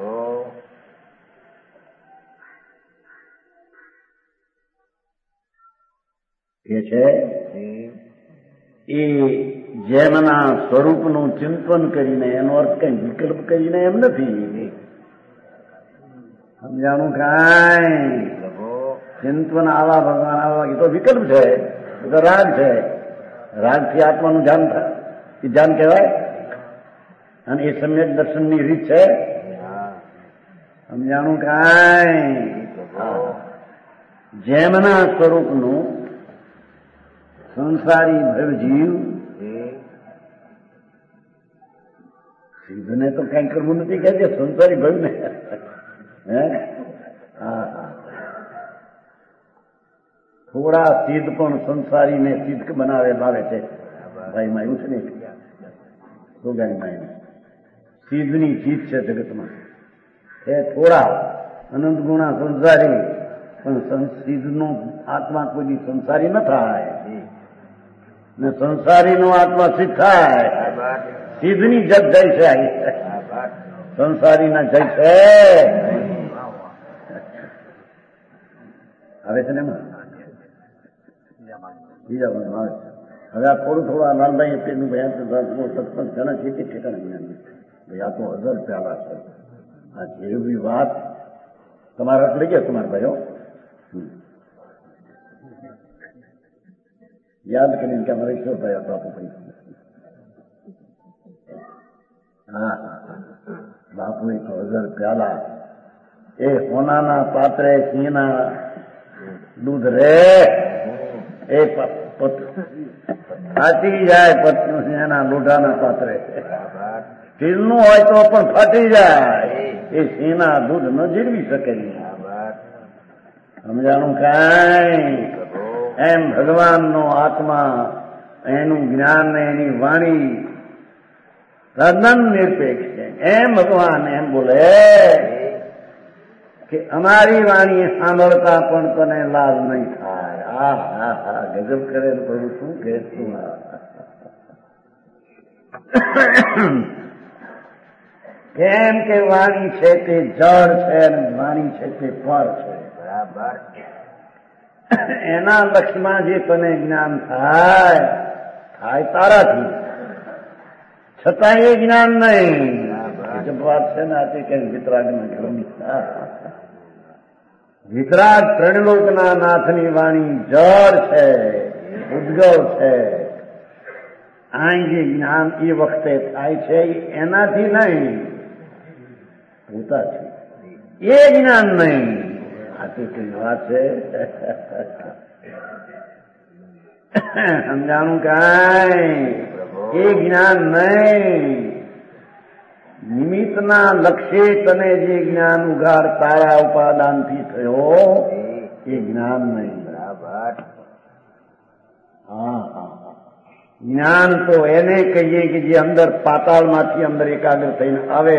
કે છે એ જેમના સ્વરૂપનું ચિંતન કરીને, એનો અર્થ કઈ વિકલ્પ કરીને એમ નથી. સમજાણું કાંઈ? ચિંતન આવા ભગવાન આવા એ તો વિકલ્પ છે, એ તો રાગ છે. રાગથી આત્માનું ધ્યાન થાય એ ધ્યાન કહેવાય. અને એ સમ્યક દર્શનની રીત છે. સમજાણું કાંઈ? જેમના સ્વરૂપનું સંસારી ભવ જીવ સિદ્ધને તો કઈ કરવું નથી કે સંસારી ભવ ને. હે હા થોડા સિદ્ધ પણ સંસારીને સિદ્ધ બનાવે લાવે છે. ભાઈમાં એવું છે ને સોગાઈમાં સિદ્ધની જીત છે જગતમાં. એ થોડા અનંત ગુણા સંસારી પણ સિદ્ધનો આત્મા કોઈ સંસારી ન થાય ને સંસારીનો આત્મા સિદ્ધ થાય. સિદ્ધની જગ જય છે, સંસારીના જય છે. આવે છે ને એમાં બીજા બધું આવે છે. હવે આ થોડું થોડું આ લાલભાઈ પેલું સત્સંગ ઘણા ખેતી ઠેકાણા ભાઈ આ તો હજાર પ્યાલા છે. આ જેવી વાત તમારા લઈ ગયા તમારા ભાઈઓ યાદ કરીને કે અમારે શું ભાઈ હતો બાપુ ભાઈ. હા બાપુ એક હજાર પ્યાલા એ સોનાના પાત્રે સિંહના દૂધ રે એ ફાટી જાય પત્ની એના લોઢાના પાત્રે. સ્ટીલનું હોય તો પણ ફાટી જાય. એ સિંહના દૂધ ન જીરવી શકે. સમજાણું કાંઈ? એમ ભગવાનનો આત્મા એનું જ્ઞાન ને એની વાણી તદ્દન નિરપેક્ષ છે. એમ ભગવાન એમ બોલે કે અમારી વાણી સાંભળતા પણ તને લાભ નહીં થાય. આ હા હા ગજબ કરે પ્રભુ શું કે તું. કેમ કે વાણી છે તે જળ છે અને વાણી છે તે પર છે. બરાબર. એના લક્ષ્યમાં જે તને જ્ઞાન થાય થાય તારાથી, છતાં એ જ્ઞાન નહીં. જબ વાત છે ને આથી કઈ વિતરાગ ના ઘરની વિતરાગ ત્રણલોકના નાથની વાણી જળ છે, ઉદ્ગવ છે. આ જે જ્ઞાન એ વખતે થાય છે એનાથી નહીં, પોતાથી. એ જ્ઞાન નહીં. આ તો કઈ વાત છે. સમજાણું કાંઈ? એ જ્ઞાન નહીં. નિમિત્તના લક્ષ્ય તને જે જ્ઞાન ઉઘાડ તારા ઉપાદાનથી થયો એ જ્ઞાન નહીં. બરાબર. હા હા જ્ઞાન તો એને કહીએ કે જે અંદર પાતાળમાંથી અંદર એકાગ્ર થઈને આવે.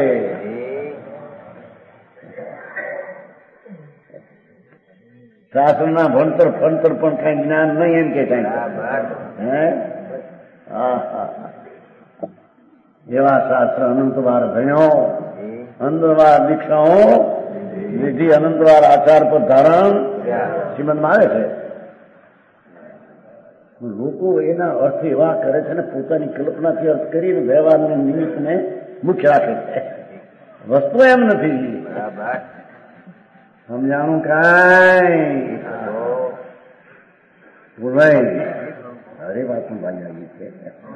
શાસ્ત્રના ભણતર ફણતર પણ કઈ જ્ઞાન નહીં એમ કે કઈ હે હા હા એવા શાસ્ત્ર અનંતવાર ભણ્યો, અનંતવાર દીક્ષાઓ લીધી, અનંતવાર આચાર પર ધારણ શ્રીમદમાં આવે છે. લોકો એના અર્થ એવા કરે છે ને પોતાની કલ્પનાથી અર્થ કરીને વ્યવહારને નિમિત્તને મુખ્ય રાખે છે. વસ્તુ એમ નથી સમજાણું કાંઈ બોલાય. અરે વાત ભાઈ આવી છે.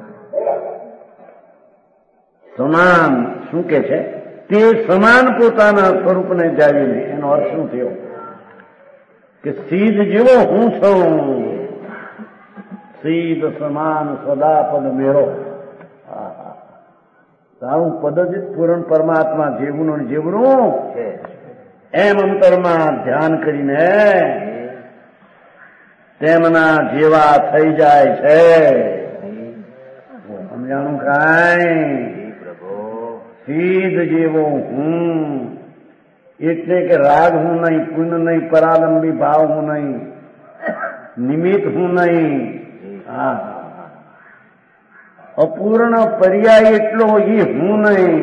સમાન શું કે છે? તે સમાન પોતાના સ્વરૂપને જાળવીને. એનો અર્થ શું થયો? કે સીધ જેવો હું છું, સીધ સમાન સદા પદ મેળો. તારું પદ જ પૂર્ણ પરમાત્મા જેવું જેવનું એમ અંતરમાં ધ્યાન કરીને તેમના જેવા થઈ જાય છે. સમજાણું કાંઈ? સીધ જેવો હું એટલે કે રાગ હું નહીં, પુણ્ય નહીં, પરાલંબી ભાવ હું નહીં, નિમિત્ત હું નહીં. હા અપૂર્ણ પર્યાય એટલો એ હું નહીં.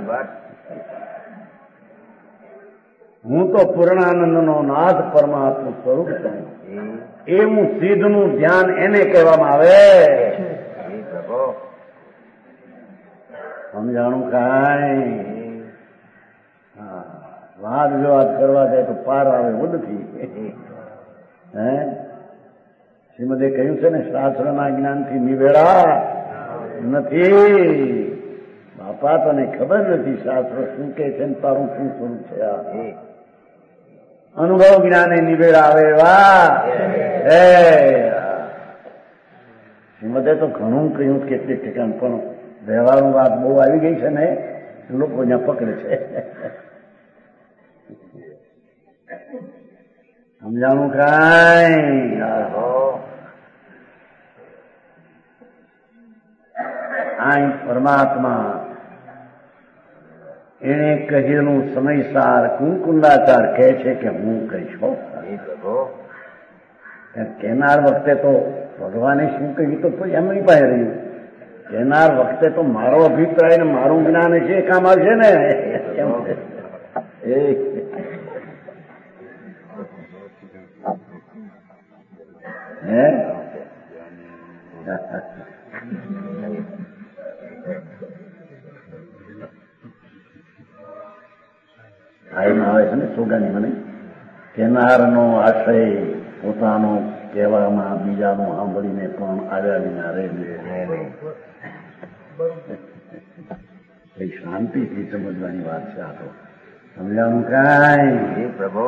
હું તો પૂર્ણાનંદનો નાથ પરમાત્મા સ્વરૂપ છું. એવું સીધનું ધ્યાન એને કહેવામાં આવે. સમજાણું કાંઈ? હા વાદ વિવાદ કરવા જાય તો પાર આવે નથી. હે શ્રીમદે કહ્યું છે ને શાસ્ત્રના જ્ઞાનથી નિવેડા નથી. બાપા તને ખબર નથી શાસ્ત્ર શું કે છે ને તારું શું સ્વરૂપ છે. આ અનુભવ જ્ઞાને નિવેડા આવે એવા હે. શ્રીમદે તો ઘણું કહ્યું કેટલીક ઠેકાણ, પણ વ્યવહારનું વાત બહુ આવી ગઈ છે ને લોકો અહીંયા પકડે છે. સમજાણું કાંઈ? આ પરમાત્મા એને કહેલું સમયસાર કુંકુંદાચાર કહે છે કે હું કહીશો. કહેનાર વખતે તો ભગવાને શું કહ્યું તો એમની પાસે રહ્યું. કહેનાર વખતે તો મારો અભિપ્રાય ને મારું જ્ઞાન છે એ કામ આવશે ને. હે આઈમાં આવે છે ને સોગાની મને કેનારનો આશ્રય પોતાનો કહેવામાં બીજાનું સાંભળીને પણ આવ્યા વિના રહે. શાંતિથી સમજવાની વાત છે. આ તો સમજાણું કાંઈ? પ્રભુ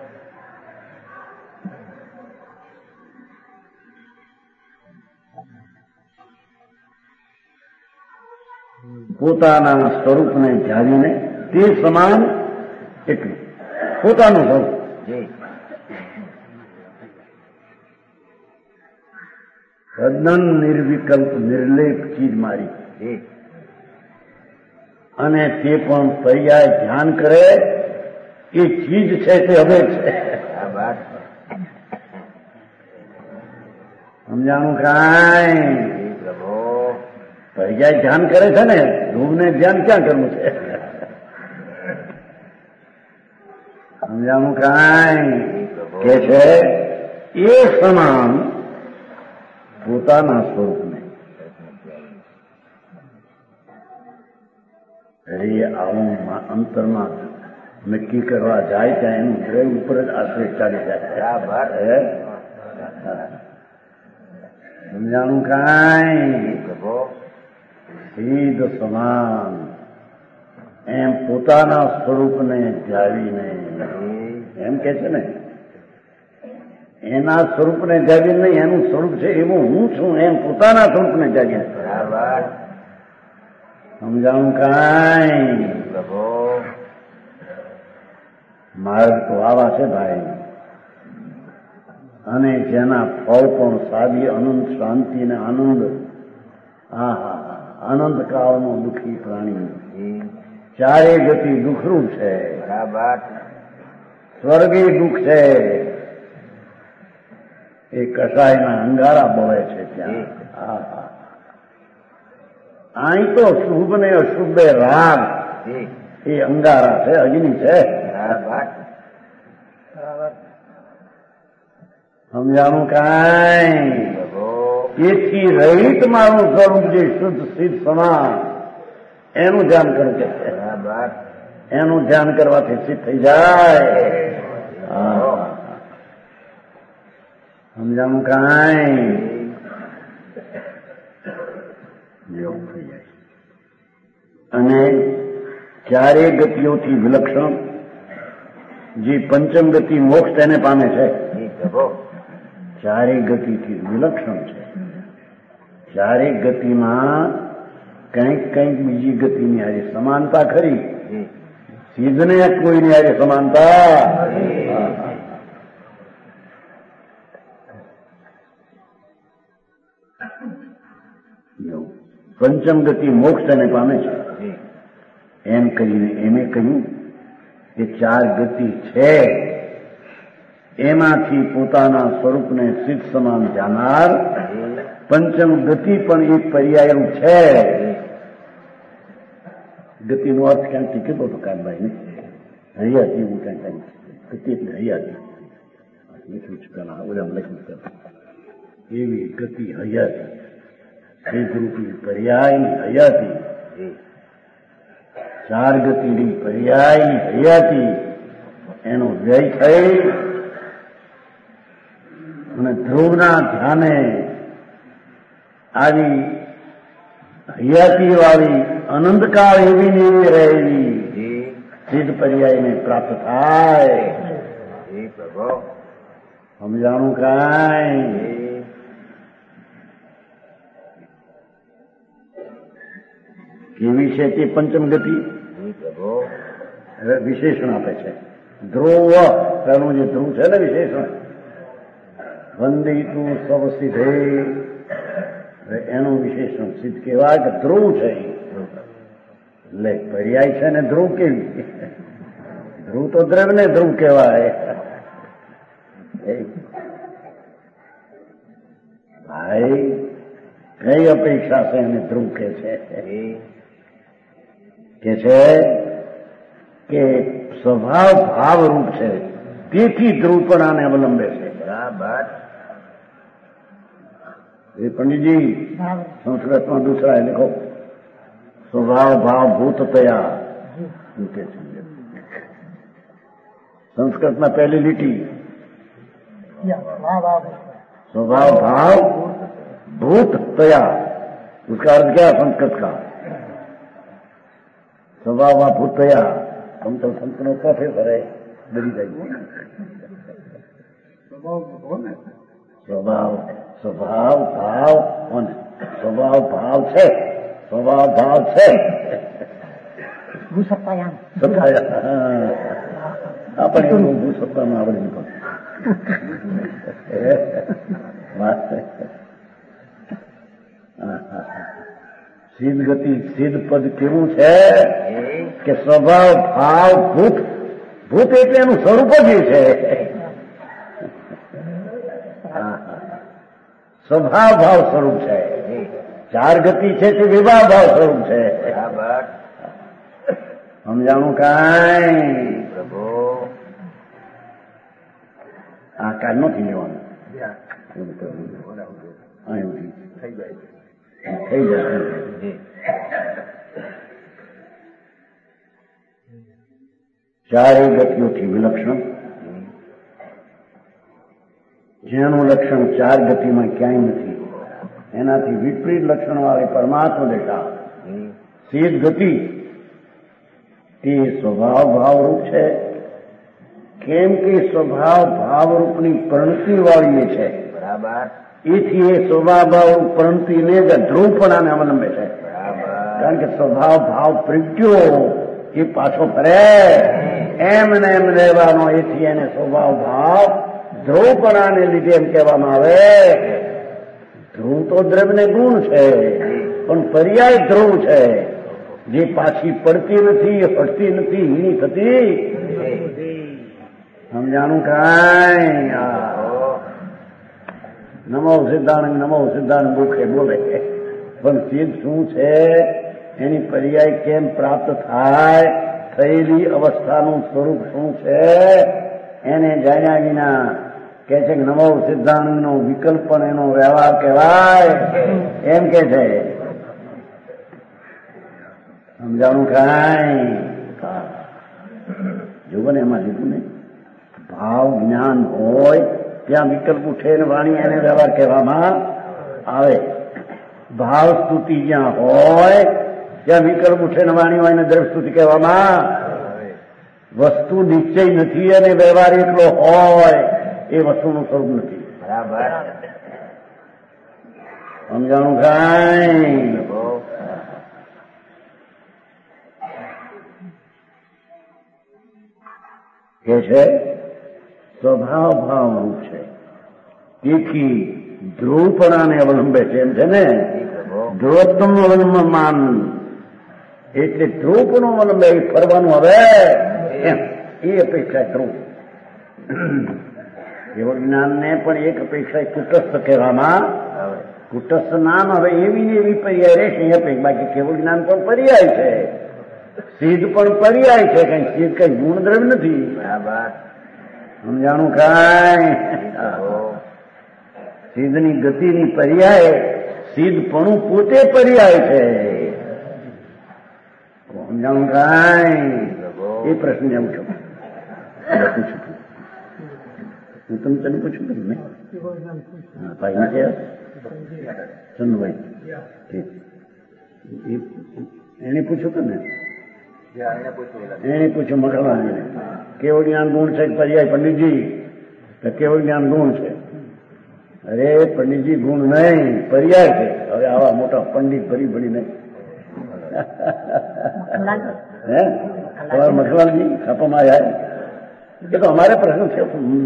પોતાના સ્વરૂપને જાણીને તે સમાન એટલું પોતાનું સ્વરૂપ તદ્દન નિર્વિકલ્પ નિર્લેપ ચીજ મારી અને તે પણ પર્યાય ધ્યાન કરે એ ચીજ છે તે હવે છે. સમજાણું કાંઈ? પર્યાય ધ્યાન કરે છે ને, ધ્રુવને ધ્યાન ક્યાં કરવું છે? સમજાણું કાંઈ? કે છે એ સમાન પોતાના સ્વરૂપને. અરે આવું અંતરમાં નક્કી કરવા જાય ત્યાં એનું હૃદય ઉપર જ આશ્રય ચાલી જાય. સમજાણું કાંઈ? સીધ સમાન એમ પોતાના સ્વરૂપને જાળવીને એમ કે છે ને, એના સ્વરૂપને જાળવીને નહીં, એનું સ્વરૂપ છે એવું હું છું એમ પોતાના સ્વરૂપને જાળવીને. સમજાણું કાંઈ? માર્ગ તો આવા છે ભાઈ, અને જેના ફળ પણ સાદી અનંત શાંતિ અને આનંદ હા હા હા અનંતકાળનો દુઃખી પ્રાણી. ચારે ગતિ દુઃખરૂપ છે. બરાબર. સ્વર્ગે દુઃખ છે. એ કસાયના અંગારા બોલે છે ત્યાં. હા હા અહીં તો શુભ ને અશુભ રાગ એ અંગારા છે, અગ્નિ છે. સમજાણું કાંઈ? એથી રહિત મારું સ્વરૂપ જે શુદ્ધ સિદ્ધ સમાન એનું ધ્યાન કરવું કે છે. એનું ધ્યાન કરવાથી સિદ્ધ થઈ જાય. સમજાણું કાંઈ? યોગ થઈ જાય. અને ચારે ગતિઓથી વિલક્ષણ જે પંચમ ગતિ મોક્ષ તેને પામે છે. ચારે ગતિથી વિલક્ષણ છે. ચારે ગતિમાં કંઈક કંઈક બીજી ગતિની આજે સમાનતા ખરી. સિદ્ધને કોઈની આજે સમાનતા. પંચમ ગતિ મોક્ષ તેને પામે છે. એમ કરીને એમે કહ્યું કે ચાર ગતિ છે એમાંથી પોતાના સ્વરૂપને સિદ્ધ સમાન જાણનાર પંચમ ગતિ પણ એક પર્યાયરૂપ છે. ગતિનો અર્થ ક્યાંકથી કીધો હતો કાનભાઈને, હૈયાથી હું ક્યાંક ગતિ એટલે હૈયાથી લખ્યું છે પેલા ઓલામ લખ્યું છે. એવી ગતિ હૈયાથી સિદ્ધરૂપી પર્યાયની હૈયાથી, ચાર ગતિની પર્યાયની હૈયાથી એનો વ્યય થઈ અને ધ્રુવના ધ્યાને આવી હૈયાતી વાળી અનંતકાળ એવી ને એવી રહેલી સિદ્ધ પર્યાયને પ્રાપ્ત થાય. સમજાણું કાંઈ? કેવી છે તે પંચમ ગતિ? હવે વિશેષણ આપે છે. ધ્રુવ પેલું જે ધ્રુવ છે ને વિશેષણ વંદિતું સવ સિદ્ધે, એનું વિશેષણ સિદ્ધ કહેવાય કે ધ્રુવ છે. એટલે પર્યાય છે ને ધ્રુવ કેવી? ધ્રુવ તો દ્રવ્ય ને ધ્રુવ કહેવાય. ભાઈ કઈ અપેક્ષા છે એને ધ્રુવ કે છે? કે છે કે સ્વભાવ ભાવ રૂપ છે તેથી ધ્રુવપણાને અવલંબે છે. બરાબર. એ પંડિતજી સંસ્કૃતમાં દૂસરા એ લખો સ્વભાવ ભાવ ભૂત તયા કે છે. સંસ્कृत पहली लिटी स्वभाव भाव भूत तया, उसका अर्थ क्या संस्कृत का? स्वभाव भाव भूत तया. हम तो संस्कृत प्रोफेसर है, डरी जाइए. स्वभाव स्वभाव भाव होने स्वभाव भाव છે, સ્વભાવ ભાવ છે. ભૂસત્તાયામ સત્તાયા આપણે એવું ભૂસત્તામાં આવડે નહીં પણ સિદ્ધ ગતિ સિદ્ધ પદ કેવું છે કે સ્વભાવ ભાવ ભૂત ભૂત એટલે એનું સ્વરૂપ જ છે. સ્વભાવ ભાવ સ્વરૂપ છે. ચાર ગતિ છે તે વિભાવ ભાવ સ્વરૂપ છે. સમજાણું કાંઈ? આ કાળ નથી લેવાનું, થઈ જાય. ચારે ગતિઓથી વિલક્ષણ જેનું લક્ષણ ચાર ગતિમાં ક્યાંય નથી, એનાથી વિપરીત લક્ષણ વાળી પરમાત્મા દેખા સિદ્ધ ગતિ તે સ્વભાવ ભાવરૂપ છે. કેમ કે સ્વભાવ ભાવરૂપની પ્રણતિ વાળી છે. બરાબર. એથી એ સ્વભાવ ભાવરૂપ પ્રણતિને જ ધ્રુવપણાને અવલંબે છે. કારણ કે સ્વભાવ ભાવ પ્રગટ્યો એ પાછો ફરે એમ ને એમ રહેવાનો, એથી એને સ્વભાવ ભાવ ધ્રુવપણાને લીધે એમ કહેવામાં આવે. ધ્રુવ તો દ્રવ્યને ગુણ છે, પણ પર્યાય ધ્રુવ છે, જે પાછી પડતી નથી, હટતી નથી, હીણી થતી. સમજાણું કાંઈ? નમો સિદ્ધાનંદ નમો સિદ્ધાનંદ મુખે બોલે, પણ સિદ્ધ શું છે, એની પર્યાય કેમ પ્રાપ્ત થાય, થયેલી અવસ્થાનું સ્વરૂપ શું છે, એને જાણ્યા વિના કે છે કે નમો સિદ્ધાનંદનો વિકલ્પ પણ એનો વ્યવહાર કહેવાય, એમ કે છે. સમજાણું કાંઈ? જુઓ ને એમાં લીધું ને, ભાવ જ્ઞાન હોય ત્યાં વિકલ્પ ઉઠે ને વાણી એને વ્યવહાર કહેવામાં આવે. ભાવ સ્તુતિ જ્યાં હોય ત્યાં વિકલ્પ ઉઠે ને વાણી હોય ને દ્રવ્ય સ્તુતિ કહેવામાં. વસ્તુ નિશ્ચય નથી અને વ્યવહાર એટલો હોય એ વસ્તુનું સ્વરૂપ નથી. બરાબર. સમજાણું કાંઈ? કે છે સ્વભાવ ભાવ રૂપ છે, તેથી ધ્રુવપણાને અવલંબે છે. એમ છે ને, ધ્રુવત્વનું અવલંબન એટલે ધ્રુવપણું અવલંબે ફરવાનું હવે એમ એ અપેક્ષા ધ્રુવ. કેવળ જ્ઞાનને પણ એક અપેક્ષા કુટસ્થ કહેવામાં. કુટસ્થ નામ હવે એવી એવી પર્યાય રહેશે અપેક્ષા. બાકી કેવળ જ્ઞાન પણ પર્યાય છે, સિદ્ધ પણ પર્યાય છે, કઈ સિદ્ધ કઈ ગુણદ્રવ્ય નથી. બરાબર. સમજાણું કાંઈ? સિદ્ધની ગતિની પર્યાય સિદ્ધપણું પોતે પર્યાય છે. સમજાણું કાંઈ? એ પ્રશ્ન એમ છું પૂછું છું હું તમે તને પૂછું છું ને ભાઈ નથી ચંદુભાઈ એને પૂછ્યું હતું ને, એને પૂછ્યું મકરવાણીને કેવળ જ્ઞાન ગુણ છે પર્યાય પંડિતજી? તો કેવળ જ્ઞાન ગુણ છે. અરે પંડિતજી ગુણ નહીં પર્યાય છે. હવે આવા મોટા પંડિત ભરી ભરીને હે તમારા મખલાલજી છાપામાં આવ્યા એ તો અમારે પ્રશ્ન છે.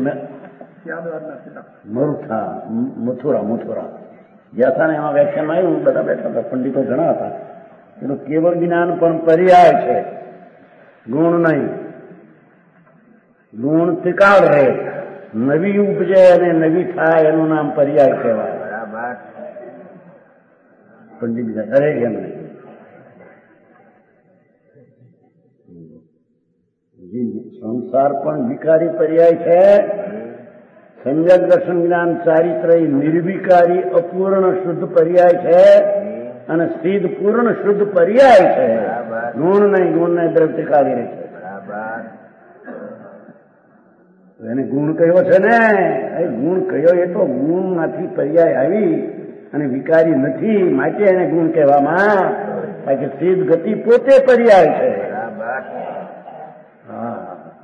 મરુથા મથુરા મથુરા જ્યાં હતા ને એમાં વ્યાખ્યાનમાં આવ્યું, બધા બેઠા હતા, પંડિતો ઘણા હતા. એનું કેવળ જ્ઞાન પણ પર્યાય છે, ગુણ નહીં. ગુણ ત્રિકાળ રહે, નવી ઉપજે અને નવી થાય એનું નામ પર્યાય કહેવાય. બરાબર. પંડિત અરે એમ નહીં. સંસાર પણ વિકારી પર્યાય છે, સંજ્ઞક દર્શન જ્ઞાન ચારિત્ર નિર્વિકારી અપૂર્ણ શુદ્ધ પર્યાય છે, અને સિદ્ધ પૂર્ણ શુદ્ધ પર્યાય છે. ગુણ નહીં, ગુણ નહીં દ્રવ્ય કાઢી રહી છે. એને ગુણ કયો છે ને, ગુણ કયો એ તો ગુણ માંથી પર્યાય આવી અને વિકારી નથી, માટે એને ગુણ કહેવામાં. બાકી સિદ્ધ ગતિ પોતે પર્યાય છે. હા,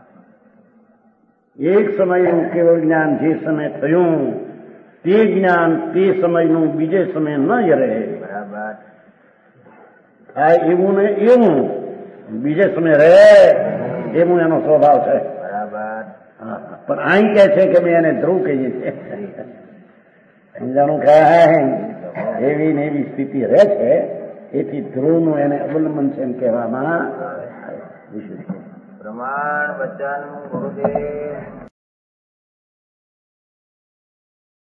એક સમયનું કેવળ જ્ઞાન જે સમય થયું તે જ્ઞાન તે સમયનું બીજે સમય ન રહે. બરાબર. થાય એવું ને એવું બીજે સમય રહે, એવું એનો સ્વભાવ છે. બરાબર. હા, પણ અહીં કહે છે કે મેં એને ધ્રુવ કહીએ છીએ. સમજાણું કાંઈ? એવી ને એવી સ્થિતિ રહે છે, એથી ધ્રુવનું એને અવલંબન છે એમ કહેવામાં. પ્રમાણ વચન ગુરુદેવ